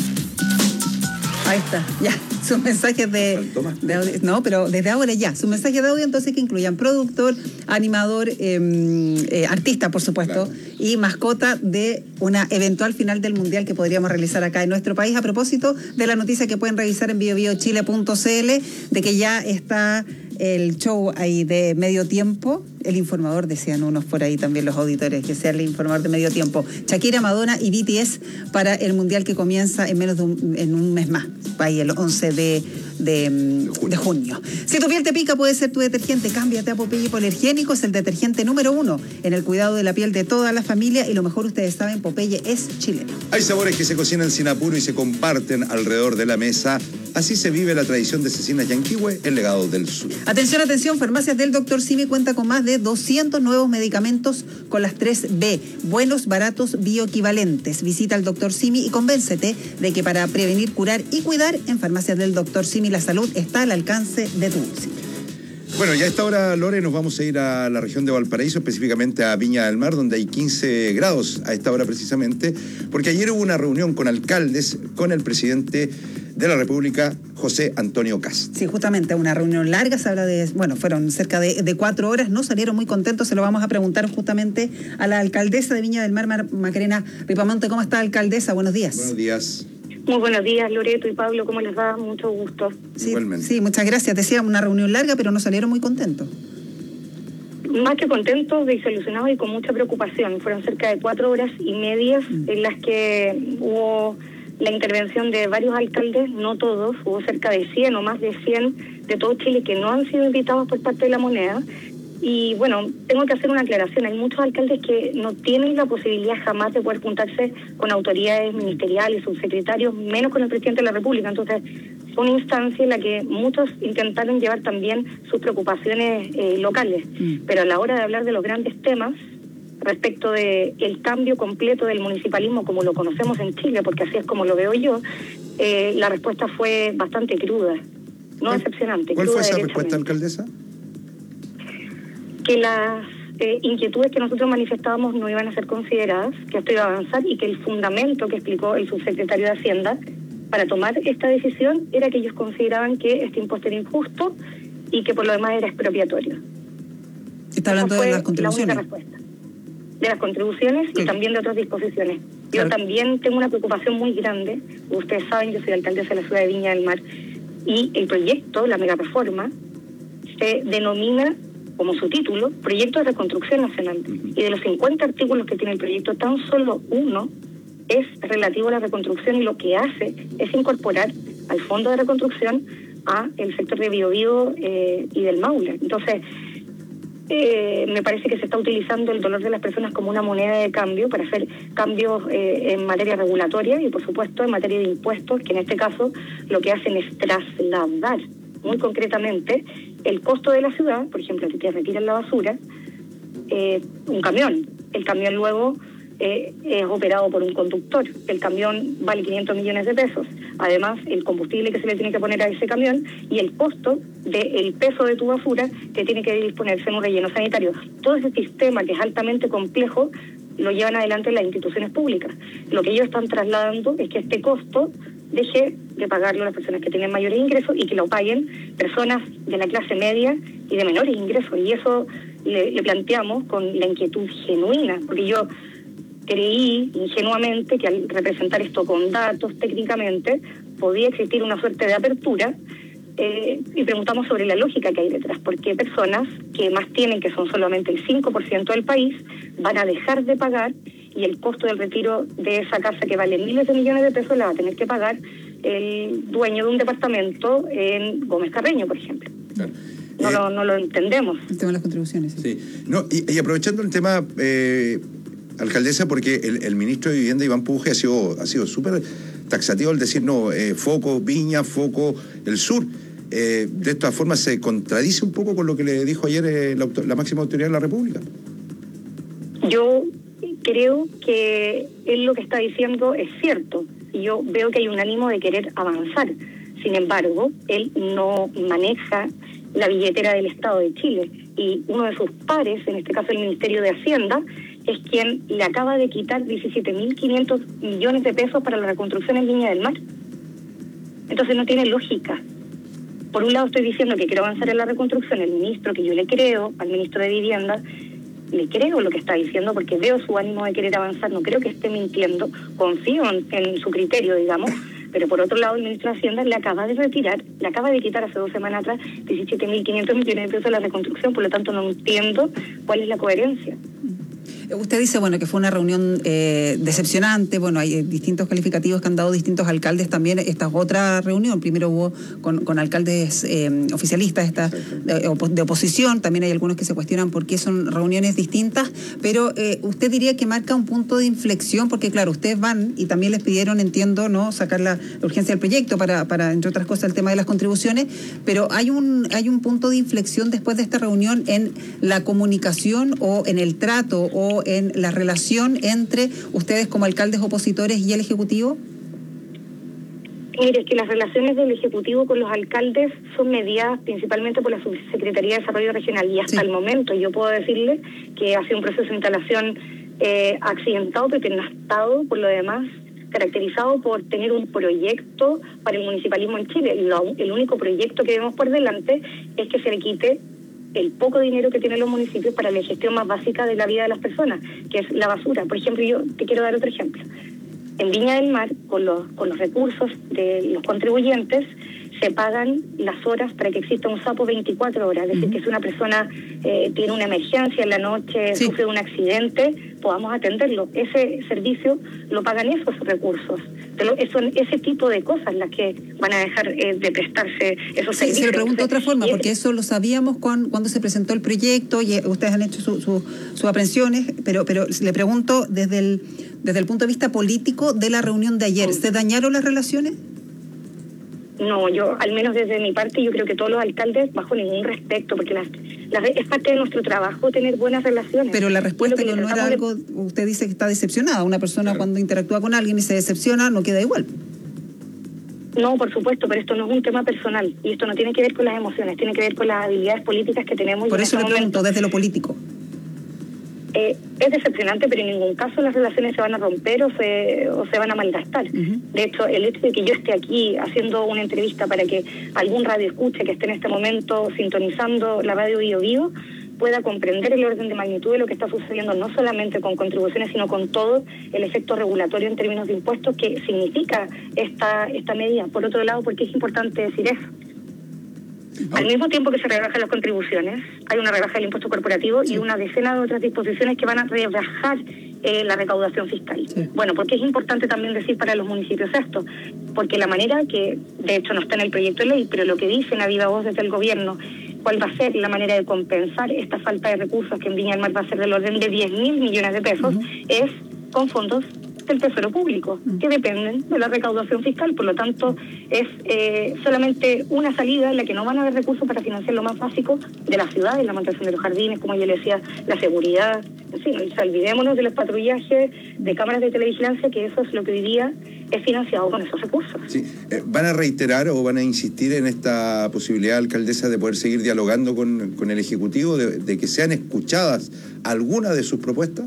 Ahí está, ya. Sus mensajes de, de audio. No, pero desde ahora ya. Sus mensajes de audio entonces que incluyan productor, animador, eh, eh, artista, por supuesto, claro, y mascota de una eventual final del Mundial que podríamos realizar acá en nuestro país. A propósito de la noticia que pueden revisar en bio bio chile punto c l, de que ya está el show ahí de medio tiempo. El informador, decían unos por ahí también los auditores, que sea el informador de medio tiempo. Shakira, Madonna y B T S para el Mundial que comienza en menos de un, en un mes más, ahí el once de, de, de junio. Si tu piel te pica, puede ser tu detergente. Cámbiate a Popeye Hipoalergénico, es el detergente número uno en el cuidado de la piel de toda la familia y lo mejor, ustedes saben, Popeye es chileno. Hay sabores que se cocinan sin apuro y se comparten alrededor de la mesa. Así se vive la tradición de Cecinas Yanquihue, el legado del sur. Atención, atención, Farmacias del Doctor Simi cuenta con más de doscientos nuevos medicamentos con las tres B, buenos, baratos, bioequivalentes. Visita al Doctor Simi y convéncete de que para prevenir, curar y cuidar, en Farmacias del Doctor Simi la salud está al alcance de tu bolsillo. Bueno, ya a esta hora, Lore, nos vamos a ir a la región de Valparaíso, específicamente a Viña del Mar, donde hay quince grados a esta hora precisamente, porque ayer hubo una reunión con alcaldes, con el presidente de la República, José Antonio Kast. Sí, justamente una reunión larga, se habla de, bueno, fueron cerca de, de cuatro horas, no salieron muy contentos, se lo vamos a preguntar justamente a la alcaldesa de Viña del Mar, Mar Macarena Ripamonte. ¿Cómo está, alcaldesa? Buenos días. Buenos días. Muy buenos días, Loreto y Pablo, ¿cómo les va? Mucho gusto. Sí, Igualmente. Sí, muchas gracias. Decía una reunión larga, pero no salieron muy contentos. Más que contentos, desilusionados y con mucha preocupación. Fueron cerca de cuatro horas y medias mm. en las que hubo la intervención de varios alcaldes, no todos, hubo cerca de cien o más de cien de todo Chile que no han sido invitados por parte de la moneda. Y bueno, tengo que hacer una aclaración, hay muchos alcaldes que no tienen la posibilidad jamás de poder juntarse con autoridades ministeriales, subsecretarios, menos con el presidente de la República. Entonces, fue una instancia en la que muchos intentaron llevar también sus preocupaciones eh, locales, mm. pero a la hora de hablar de los grandes temas, respecto de el cambio completo del municipalismo como lo conocemos en Chile, porque así es como lo veo yo, eh, la respuesta fue bastante cruda, no decepcionante. ¿Cuál cruda fue esa respuesta, alcaldesa? Que las eh, inquietudes que nosotros manifestábamos no iban a ser consideradas, que esto iba a avanzar y que el fundamento que explicó el subsecretario de Hacienda para tomar esta decisión era que ellos consideraban que este impuesto era injusto y que por lo demás era expropiatorio. ¿Está hablando de las contribuciones? La única respuesta. De las contribuciones sí. Y también de otras disposiciones. Yo claro. también tengo una preocupación muy grande. Ustedes saben, yo soy alcaldesa de la ciudad de Viña del Mar y el proyecto, la megareforma, se denomina como su título, Proyecto de Reconstrucción Nacional. Uh-huh. Y de los cincuenta artículos que tiene el proyecto, tan solo uno es relativo a la reconstrucción y lo que hace es incorporar al Fondo de Reconstrucción a el sector de Biobío eh, y del Maule. Entonces, eh, me parece que se está utilizando el dolor de las personas como una moneda de cambio para hacer cambios eh, en materia regulatoria y, por supuesto, en materia de impuestos, que en este caso lo que hacen es trasladar muy concretamente el costo de la ciudad. Por ejemplo, si te retiran la basura, eh, un camión, el camión luego eh, es operado por un conductor, el camión vale quinientos millones de pesos, además el combustible que se le tiene que poner a ese camión y el costo del peso de tu basura que tiene que disponerse en un relleno sanitario. Todo ese sistema que es altamente complejo lo llevan adelante las instituciones públicas. Lo que ellos están trasladando es que este costo deje de pagarlo a las personas que tienen mayores ingresos y que lo paguen personas de la clase media y de menores ingresos. Y eso le, le planteamos con la inquietud genuina, porque yo creí ingenuamente que al representar esto con datos técnicamente podía existir una suerte de apertura eh, y preguntamos sobre la lógica que hay detrás, porque personas que más tienen, que son solamente el cinco por ciento del país, van a dejar de pagar y el costo del retiro de esa casa que vale miles de millones de pesos la va a tener que pagar el dueño de un departamento en Gómez Carreño, por ejemplo. Claro. No, eh, lo, no lo entendemos. El tema de las contribuciones. Sí. sí. No, y, y aprovechando el tema, eh, alcaldesa, porque el, el ministro de Vivienda, Iván Puje, ha sido ha sido súper taxativo al decir, no, eh, foco Viña, foco el sur. Eh, de esta forma se contradice un poco con lo que le dijo ayer eh, la, la máxima autoridad de la República. Yo creo que él lo que está diciendo es cierto y yo veo que hay un ánimo de querer avanzar. Sin embargo, él no maneja la billetera del Estado de Chile y uno de sus pares, en este caso el Ministerio de Hacienda, es quien le acaba de quitar diecisiete mil quinientos millones de pesos para la reconstrucción en Viña del Mar. Entonces no tiene lógica. Por un lado estoy diciendo que quiero avanzar en la reconstrucción, el ministro, que yo le creo, al ministro de Vivienda, le creo lo que está diciendo porque veo su ánimo de querer avanzar, no creo que esté mintiendo, confío en, en su criterio, digamos, pero por otro lado el ministro de Hacienda le acaba de retirar, le acaba de quitar hace dos semanas atrás diecisiete mil quinientos millones de pesos de la reconstrucción, por lo tanto no entiendo cuál es la coherencia. Usted dice, bueno, que fue una reunión eh, decepcionante, bueno, hay eh, distintos calificativos que han dado distintos alcaldes también. Esta es otra reunión, primero hubo con, con alcaldes eh, oficialistas esta, de, de oposición, también hay algunos que se cuestionan por qué son reuniones distintas, pero eh, usted diría que marca un punto de inflexión, porque claro, ustedes van y también les pidieron, entiendo, no sacar la, la urgencia del proyecto para, para, entre otras cosas, el tema de las contribuciones, pero hay un, hay un punto de inflexión después de esta reunión en la comunicación o en el trato o en la relación entre ustedes como alcaldes opositores y el Ejecutivo? Mire, es que las relaciones del Ejecutivo con los alcaldes son mediadas principalmente por la Subsecretaría de Desarrollo Regional y hasta sí. el momento yo puedo decirle que ha sido un proceso de instalación eh, accidentado, pero que no ha estado por lo demás caracterizado por tener un proyecto para el municipalismo en Chile. Lo, el único proyecto que vemos por delante es que se le quite el poco dinero que tienen los municipios para la gestión más básica de la vida de las personas, que es la basura. Por ejemplo, yo te quiero dar otro ejemplo. En Viña del Mar, con los, con los recursos de los contribuyentes, se pagan las horas para que exista un sapo veinticuatro horas. Es decir, uh-huh. que si una persona eh, tiene una emergencia en la noche, sí. sufre un accidente, podamos atenderlo. Ese servicio lo pagan esos recursos. Pero son ese tipo de cosas las que van a dejar eh, de prestarse esos sí, servicios. Se lo pregunto de otra forma, porque eso lo sabíamos con, cuando se presentó el proyecto y ustedes han hecho sus su, su aprehensiones, pero, pero le pregunto desde el, desde el punto de vista político de la reunión de ayer, ¿se dañaron las relaciones? No, yo, al menos desde mi parte, yo creo que todos los alcaldes, bajo ningún respeto, porque las, las, es parte de nuestro trabajo tener buenas relaciones. Pero la respuesta no, no era de... algo, usted dice que está decepcionada. Una persona claro. cuando interactúa con alguien y se decepciona, no queda igual. No, por supuesto, pero esto no es un tema personal. Y esto no tiene que ver con las emociones, tiene que ver con las habilidades políticas que tenemos. Por eso le pregunto, momento. desde lo político. Eh, es decepcionante, pero en ningún caso las relaciones se van a romper o se, o se van a malgastar. Uh-huh. De hecho, el hecho de que yo esté aquí haciendo una entrevista para que algún radio escuche que esté en este momento sintonizando la radio Bio Bio pueda comprender el orden de magnitud de lo que está sucediendo, no solamente con contribuciones, sino con todo el efecto regulatorio en términos de impuestos que significa esta, esta medida. Por otro lado, ¿por qué es importante decir eso? Al mismo tiempo que se rebajan las contribuciones, hay una rebaja del impuesto corporativo sí. y una decena de otras disposiciones que van a rebajar eh, la recaudación fiscal. Sí. Bueno, ¿por qué es importante también decir para los municipios esto? Porque la manera que, de hecho no está en el proyecto de ley, pero lo que dicen a viva voz desde el gobierno, cuál va a ser la manera de compensar esta falta de recursos que en Viña del Mar va a ser del orden de diez mil millones de pesos, uh-huh. es con fondos del Tesoro Público, que dependen de la recaudación fiscal. Por lo tanto, es eh, solamente una salida en la que no van a haber recursos para financiar lo más básico de la ciudad, la mantención de los jardines, como yo le decía, la seguridad. En fin, o sea, olvidémonos de los patrullajes de cámaras de televigilancia, que eso es lo que hoy día es financiado con esos recursos. Sí. Eh, ¿Van a reiterar o van a insistir en esta posibilidad, alcaldesa, de poder seguir dialogando con, con el Ejecutivo, de, de que sean escuchadas algunas de sus propuestas?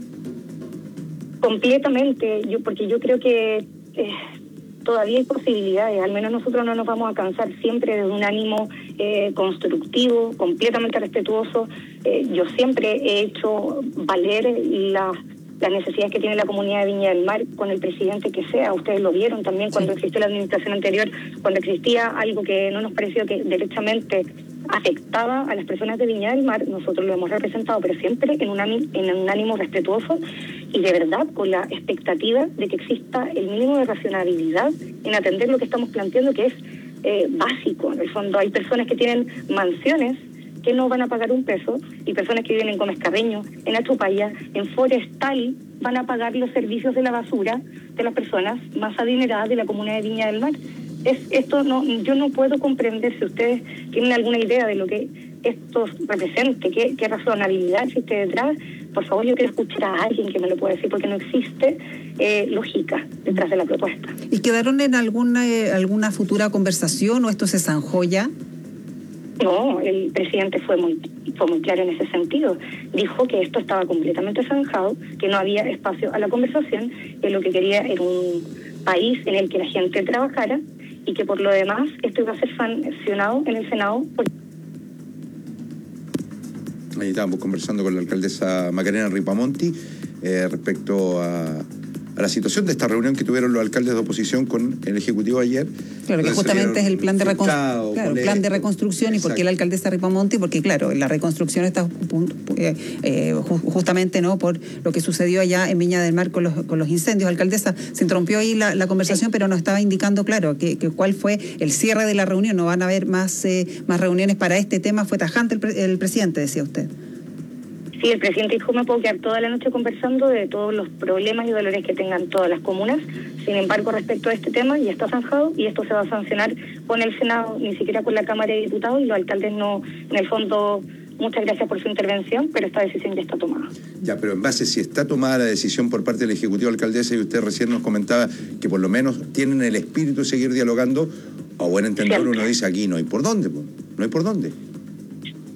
Completamente, yo porque yo creo que eh, todavía hay posibilidades, al menos nosotros no nos vamos a cansar, siempre desde un ánimo eh, constructivo, completamente respetuoso. Eh, yo siempre he hecho valer la, las necesidades que tiene la comunidad de Viña del Mar con el presidente que sea. Ustedes lo vieron también cuando sí. existió la administración anterior, cuando existía algo que no nos pareció que derechamente afectaba a las personas de Viña del Mar, nosotros lo hemos representado, pero siempre en un, en un ánimo respetuoso y de verdad con la expectativa de que exista el mínimo de racionalidad en atender lo que estamos planteando, que es eh, básico. En el fondo hay personas que tienen mansiones que no van a pagar un peso y personas que viven en Gómez Carreño, en Achupaya, en Forestal, van a pagar los servicios de la basura de las personas más adineradas de la comuna de Viña del Mar. Es, esto no, yo no puedo comprender. Si ustedes tienen alguna idea de lo que esto represente, qué, qué razonabilidad existe detrás, por favor, yo quiero escuchar a alguien que me lo pueda decir, porque no existe eh, lógica detrás de la propuesta. ¿Y quedaron en alguna eh, alguna futura conversación o esto se zanjó ya? No, el presidente fue muy fue muy claro en ese sentido. Dijo que esto estaba completamente zanjado, que no había espacio a la conversación, que lo que quería era un país en el que la gente trabajara y que por lo demás esto iba a ser sancionado en el Senado. Por... Ahí estábamos conversando con la alcaldesa Macarena Ripamonti eh, respecto a, a la situación de esta reunión que tuvieron los alcaldes de oposición con el Ejecutivo ayer. Claro, que justamente es el plan de, recon... claro, plan de reconstrucción. ¿Y por qué la alcaldesa Ripamonti? Porque claro, la reconstrucción está eh, eh, justamente no por lo que sucedió allá en Viña del Mar con los, con los incendios. Alcaldesa, se interrumpió ahí la, la conversación, sí. pero nos estaba indicando, claro, que, que cuál fue el cierre de la reunión. No van a haber más, eh, más reuniones para este tema. Fue tajante el, pre el presidente, decía usted. Sí, el presidente dijo, me puedo quedar toda la noche conversando de todos los problemas y dolores que tengan todas las comunas. Sin embargo, respecto a este tema, ya está zanjado y esto se va a sancionar con el Senado, ni siquiera con la Cámara de Diputados, y los alcaldes no, en el fondo, muchas gracias por su intervención, pero esta decisión ya está tomada. Ya, pero en base, si está tomada la decisión por parte del Ejecutivo, alcaldesa, y usted recién nos comentaba que por lo menos tienen el espíritu de seguir dialogando, a buen entender uno dice aquí no hay por dónde, no hay por dónde.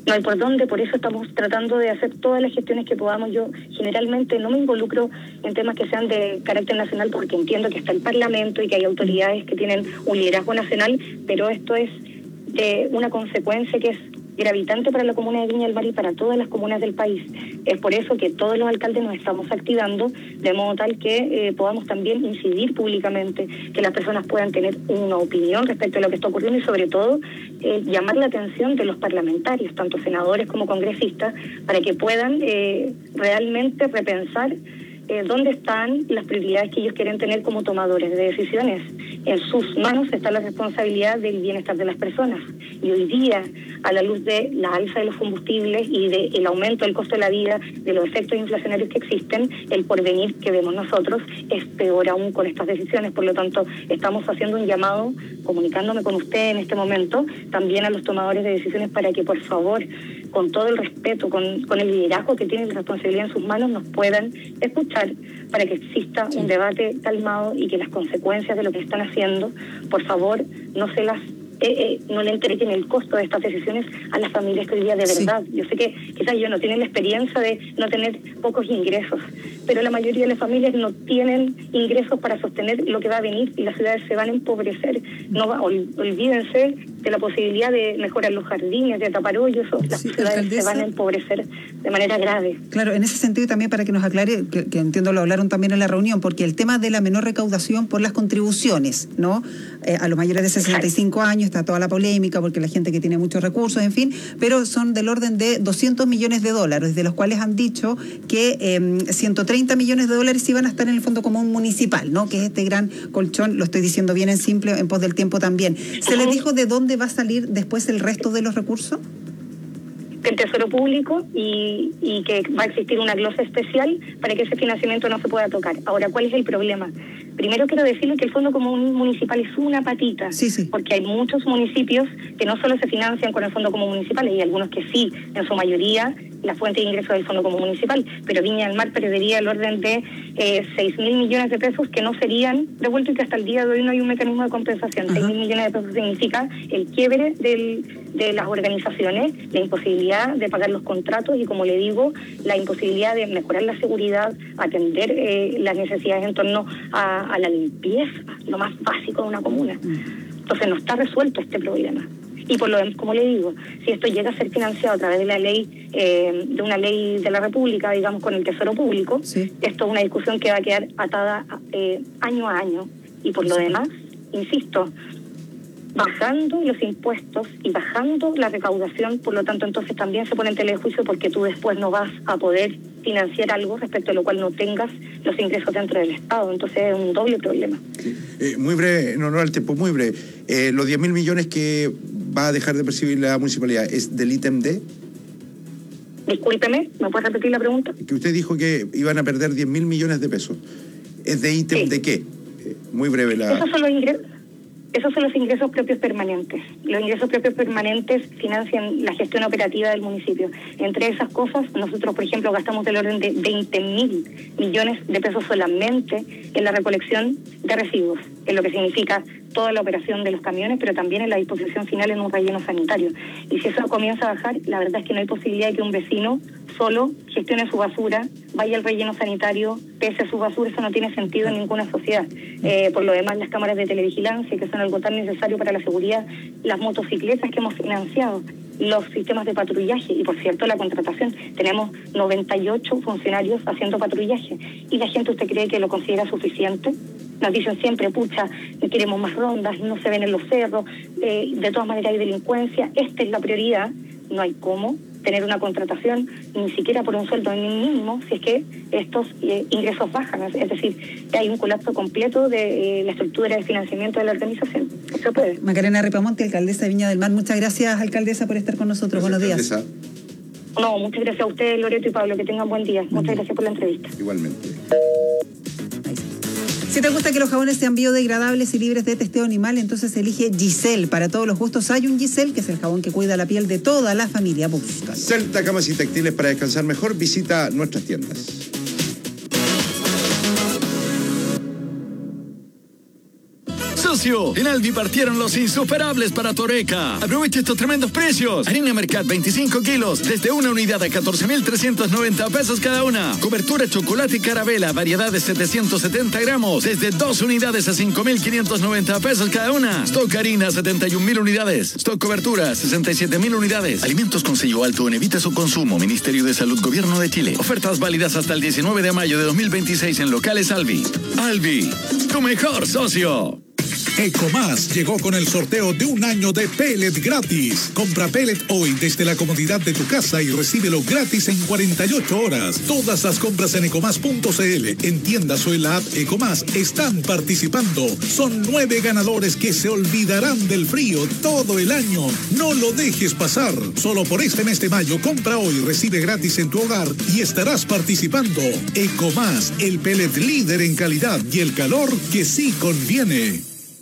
no hay por dónde, por eso estamos tratando de hacer todas las gestiones que podamos. Yo generalmente no me involucro en temas que sean de carácter nacional porque entiendo que está el Parlamento y que hay autoridades que tienen un liderazgo nacional, pero esto es de una consecuencia que es gravitante para la comuna de Viña del Mar y para todas las comunas del país. Es por eso que todos los alcaldes nos estamos activando de modo tal que eh, podamos también incidir públicamente, que las personas puedan tener una opinión respecto a lo que está ocurriendo y sobre todo eh, llamar la atención de los parlamentarios, tanto senadores como congresistas, para que puedan eh, realmente repensar Eh, dónde están las prioridades que ellos quieren tener como tomadores de decisiones. En sus manos está la responsabilidad del bienestar de las personas. Y hoy día, a la luz de la alza de los combustibles y del aumento del costo de la vida, de los efectos inflacionarios que existen, el porvenir que vemos nosotros es peor aún con estas decisiones. Por lo tanto, estamos haciendo un llamado, comunicándome con usted en este momento, también a los tomadores de decisiones para que, por favor, con todo el respeto, con, con el liderazgo que tienen la responsabilidad en sus manos, nos puedan escuchar para que exista sí. un debate calmado y que las consecuencias de lo que están haciendo, por favor, no se las eh, eh, no le entreguen el costo de estas decisiones a las familias que hoy día de verdad. Sí. Yo sé que quizás ellos no tienen la experiencia de no tener pocos ingresos, pero la mayoría de las familias no tienen ingresos para sostener lo que va a venir y las ciudades se van a empobrecer. No va, ol, olvídense de la posibilidad de mejorar los jardines, de tapar hoyos, las sí, ciudades alcaldesa. se van a empobrecer de manera grave. Claro, en ese sentido también para que nos aclare, que, que entiendo lo hablaron también en la reunión, porque el tema de la menor recaudación por las contribuciones, ¿no? Eh, a los mayores de sesenta y cinco años está toda la polémica porque la gente que tiene muchos recursos, en fin, pero son del orden de doscientos millones de dólares, de los cuales han dicho que eh, ciento treinta millones de dólares iban a estar en el Fondo Común Municipal, ¿no? Que es este gran colchón, lo estoy diciendo bien en simple, en pos del tiempo también. ¿Se les dijo de dónde va a salir después el resto de los recursos? Del Tesoro Público y, y que va a existir una glosa especial para que ese financiamiento no se pueda tocar. Ahora, ¿cuál es el problema? Primero quiero decirle que el Fondo Común Municipal es una patita, sí, sí. porque hay muchos municipios que no solo se financian con el Fondo Común Municipal, y algunos que sí, en su mayoría, la fuente de ingresos del Fondo Común Municipal, pero Viña del Mar perdería el orden de eh, seis mil millones de pesos que no serían devueltos y que hasta el día de hoy no hay un mecanismo de compensación. seis mil millones de pesos significa el quiebre del, de las organizaciones, la imposibilidad de pagar los contratos y, como le digo, la imposibilidad de mejorar la seguridad, atender eh, las necesidades en torno a, a la limpieza, lo más básico de una comuna. Entonces no está resuelto este problema. Y por lo demás, como le digo, si esto llega a ser financiado a través de la ley, eh, de una ley de la República, digamos, con el Tesoro Público, sí. esto es una discusión que va a quedar atada eh, año a año. Y por lo sí. demás, insisto, bajando los impuestos y bajando la recaudación, por lo tanto, entonces también se pone en telejuicio porque tú después no vas a poder financiar algo respecto a lo cual no tengas los ingresos dentro del Estado. Entonces es un doble problema. Sí. Eh, muy breve, no, no al tiempo, muy breve. Eh, los diez mil millones que va a dejar de percibir la municipalidad, ¿es del ítem D? Discúlpeme, ¿me puede repetir la pregunta? Que usted dijo que iban a perder diez mil millones de pesos. ¿Es de ítem sí. de qué? Eh, muy breve la... Esos son los ingresos. Esos son los ingresos propios permanentes. Los ingresos propios permanentes financian la gestión operativa del municipio. Entre esas cosas, nosotros, por ejemplo, gastamos del orden de veinte mil millones de pesos solamente en la recolección de residuos, en lo que significa toda la operación de los camiones, pero también en la disposición final en un relleno sanitario. Y si eso comienza a bajar, la verdad es que no hay posibilidad de que un vecino solo gestione su basura, vaya al relleno sanitario, pese su basura. Eso no tiene sentido en ninguna sociedad. Eh, por lo demás, las cámaras de televigilancia, que son algo tan necesario para la seguridad, las motocicletas que hemos financiado, los sistemas de patrullaje y, por cierto, la contratación. Tenemos noventa y ocho funcionarios haciendo patrullaje. ¿Y la gente, usted cree que lo considera suficiente? Nos dicen siempre, pucha, queremos más rondas, no se ven en los cerros, eh, de todas maneras hay delincuencia. Esta es la prioridad. No hay cómo tener una contratación ni siquiera por un sueldo mínimo si es que estos eh, ingresos bajan. Es decir, hay un colapso completo de eh, la estructura de financiamiento de la organización. No se puede. Macarena Ripamonte, alcaldesa de Viña del Mar. Muchas gracias, alcaldesa, por estar con nosotros. Gracias, buenos días. Alcaldesa. No, muchas gracias a ustedes, Loreto y Pablo. Que tengan buen día. Buen muchas día. Gracias por la entrevista. Igualmente. Si te gusta que los jabones sean biodegradables y libres de testeo animal, entonces elige Giselle. Para todos los gustos hay un Giselle, que es el jabón que cuida la piel de toda la familia. Busca. Celta Camas y Textiles, para descansar mejor, visita nuestras tiendas. socio! En Albi partieron los insuperables para Toreca. Aprovecha estos tremendos precios. Harina Mercat veinticinco kilos, desde una unidad a catorce mil trescientos noventa pesos cada una. Cobertura chocolate Carabela, variedad de setecientos setenta gramos, desde dos unidades a cinco mil quinientos noventa pesos cada una. Stock harina, setenta y un mil unidades. Stock cobertura, sesenta y siete mil unidades. Alimentos con sello alto en evita su consumo. Ministerio de Salud, Gobierno de Chile. Ofertas válidas hasta el diecinueve de mayo de dos mil veintiséis en locales Albi. Albi, tu mejor socio. Ecomás llegó con el sorteo de un año de pellet gratis. Compra pellet hoy desde la comodidad de tu casa y recíbelo gratis en cuarenta y ocho horas. Todas las compras en ecomás punto cl, en tiendas o en la app Ecomás, están participando. Son nueve ganadores que se olvidarán del frío todo el año. No lo dejes pasar. Solo por este mes de mayo, compra hoy, recibe gratis en tu hogar y estarás participando. Ecomás, el pellet líder en calidad y el calor que sí conviene.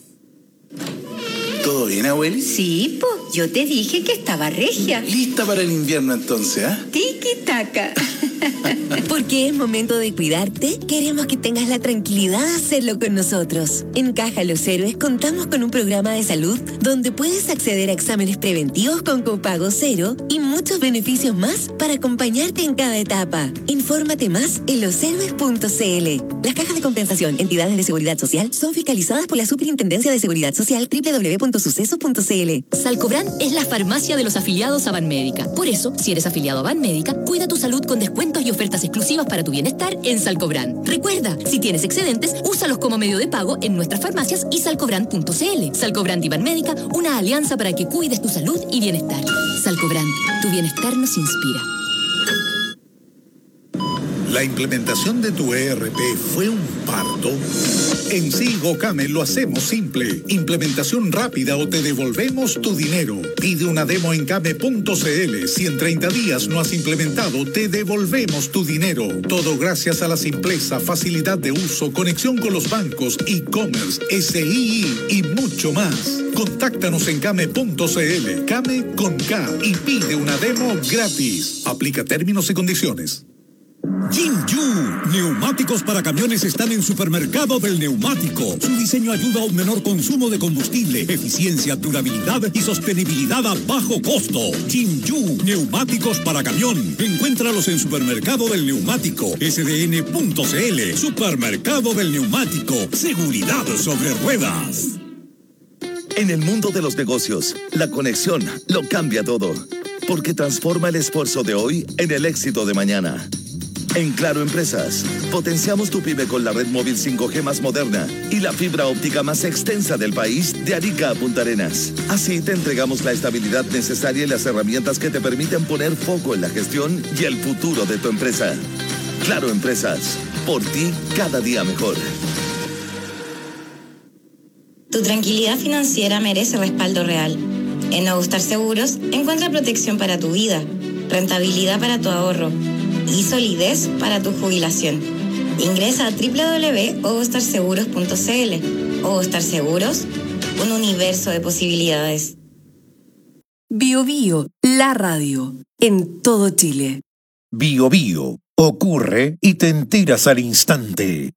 ¿Todo bien, abueli? Sí, po. Yo te dije que estaba regia. ¿Lista para el invierno entonces, ah? ¿eh? Tiki-taka. Porque es momento de cuidarte, queremos que tengas la tranquilidad de hacerlo con nosotros. En Caja Los Héroes contamos con un programa de salud donde puedes acceder a exámenes preventivos con copago cero y muchos beneficios más para acompañarte en cada etapa. Infórmate más en los héroes punto cl. Las cajas de compensación, entidades de seguridad social, son fiscalizadas por la Superintendencia de Seguridad Social doble u doble u doble u punto sucesos punto cl. Salcobran es la farmacia de los afiliados a Banmédica. Por eso, si eres afiliado a Banmédica, cuida tu salud con descuentos y ofertas exclusivas para tu bienestar en Salcobran. Recuerda, si tienes excedentes, úsalos como medio de pago en nuestras farmacias y salcobran punto cl. Salcobran y Banmédica, una alianza para que cuides tu salud y bienestar. Salcobran, tu bienestar nos inspira. ¿La implementación de tu E R P fue un parto? En Silgocame lo hacemos simple. Implementación rápida o te devolvemos tu dinero. Pide una demo en came punto cl. Si en treinta días no has implementado, te devolvemos tu dinero. Todo gracias a la simpleza, facilidad de uso, conexión con los bancos, e-commerce, S I I y mucho más. Contáctanos en came punto cl. Came con K y pide una demo gratis. Aplica términos y condiciones. Jinju, neumáticos para camiones están en Supermercado del Neumático. Su diseño ayuda a un menor consumo de combustible, eficiencia, durabilidad y sostenibilidad a bajo costo. Jinju, neumáticos para camión. Encuéntralos en Supermercado del Neumático, S D N punto cl. Supermercado del Neumático, seguridad sobre ruedas. En el mundo de los negocios, la conexión lo cambia todo, porque transforma el esfuerzo de hoy en el éxito de mañana. En Claro Empresas, potenciamos tu pyme con la red móvil cinco G más moderna y la fibra óptica más extensa del país de Arica a Punta Arenas. Así te entregamos la estabilidad necesaria y las herramientas que te permiten poner foco en la gestión y el futuro de tu empresa. Claro Empresas, por ti cada día mejor. Tu tranquilidad financiera merece respaldo real. En Ogustar Seguros encuentra protección para tu vida, rentabilidad para tu ahorro y solidez para tu jubilación. Ingresa a doble u doble u doble u punto ogustar seguros punto cl. Ogustar Seguros, un universo de posibilidades. Bio Bio, la radio, en todo Chile. Bio Bio, ocurre y te enteras al instante.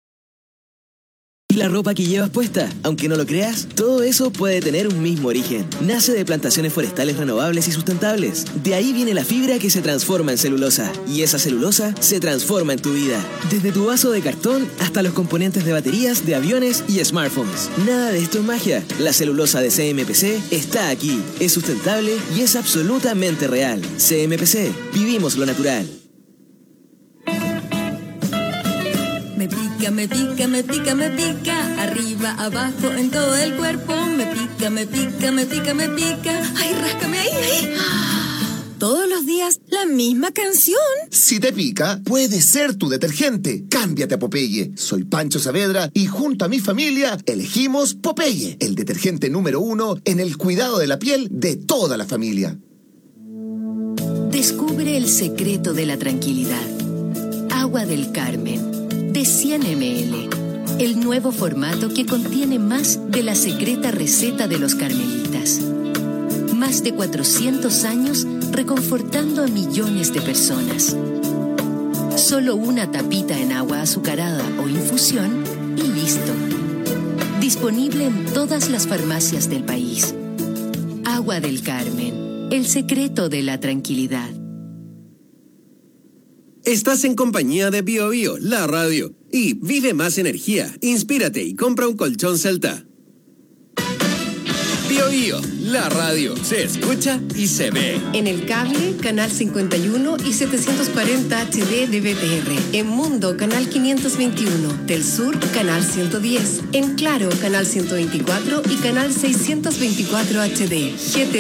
La ropa que llevas puesta, aunque no lo creas, todo eso puede tener un mismo origen. Nace de plantaciones forestales renovables y sustentables. De ahí viene la fibra que se transforma en celulosa. Y esa celulosa se transforma en tu vida. Desde tu vaso de cartón hasta los componentes de baterías, de aviones y smartphones. Nada de esto es magia. La celulosa de C M P C está aquí. Es sustentable y es absolutamente real. C M P C, vivimos lo natural. Me pica, me pica, me pica, me pica, arriba, abajo, en todo el cuerpo. Me pica, me pica, me pica, me pica. Ay, ráscame ahí, ahí. Todos los días la misma canción. Si te pica, puede ser tu detergente. Cámbiate a Popeye. Soy Pancho Saavedra y junto a mi familia elegimos Popeye, el detergente número uno en el cuidado de la piel de toda la familia. Descubre el secreto de la tranquilidad. Agua del Carmen, de cien mililitros. El nuevo formato que contiene más de la secreta receta de los carmelitas. Más de cuatrocientos años reconfortando a millones de personas. Solo una tapita en agua azucarada o infusión y listo. Disponible en todas las farmacias del país. Agua del Carmen, el secreto de la tranquilidad. Estás en compañía de Bio Bio, la radio. Y vive más energía, inspírate y compra un colchón Celta. Bio Bio, la radio. Se escucha y se ve. En el cable, canal cincuenta y uno y setecientos cuarenta H D de B T R. En Mundo, canal quinientos veintiuno. Del Sur, canal ciento diez. En Claro, canal ciento veinticuatro y canal seiscientos veinticuatro H D. G T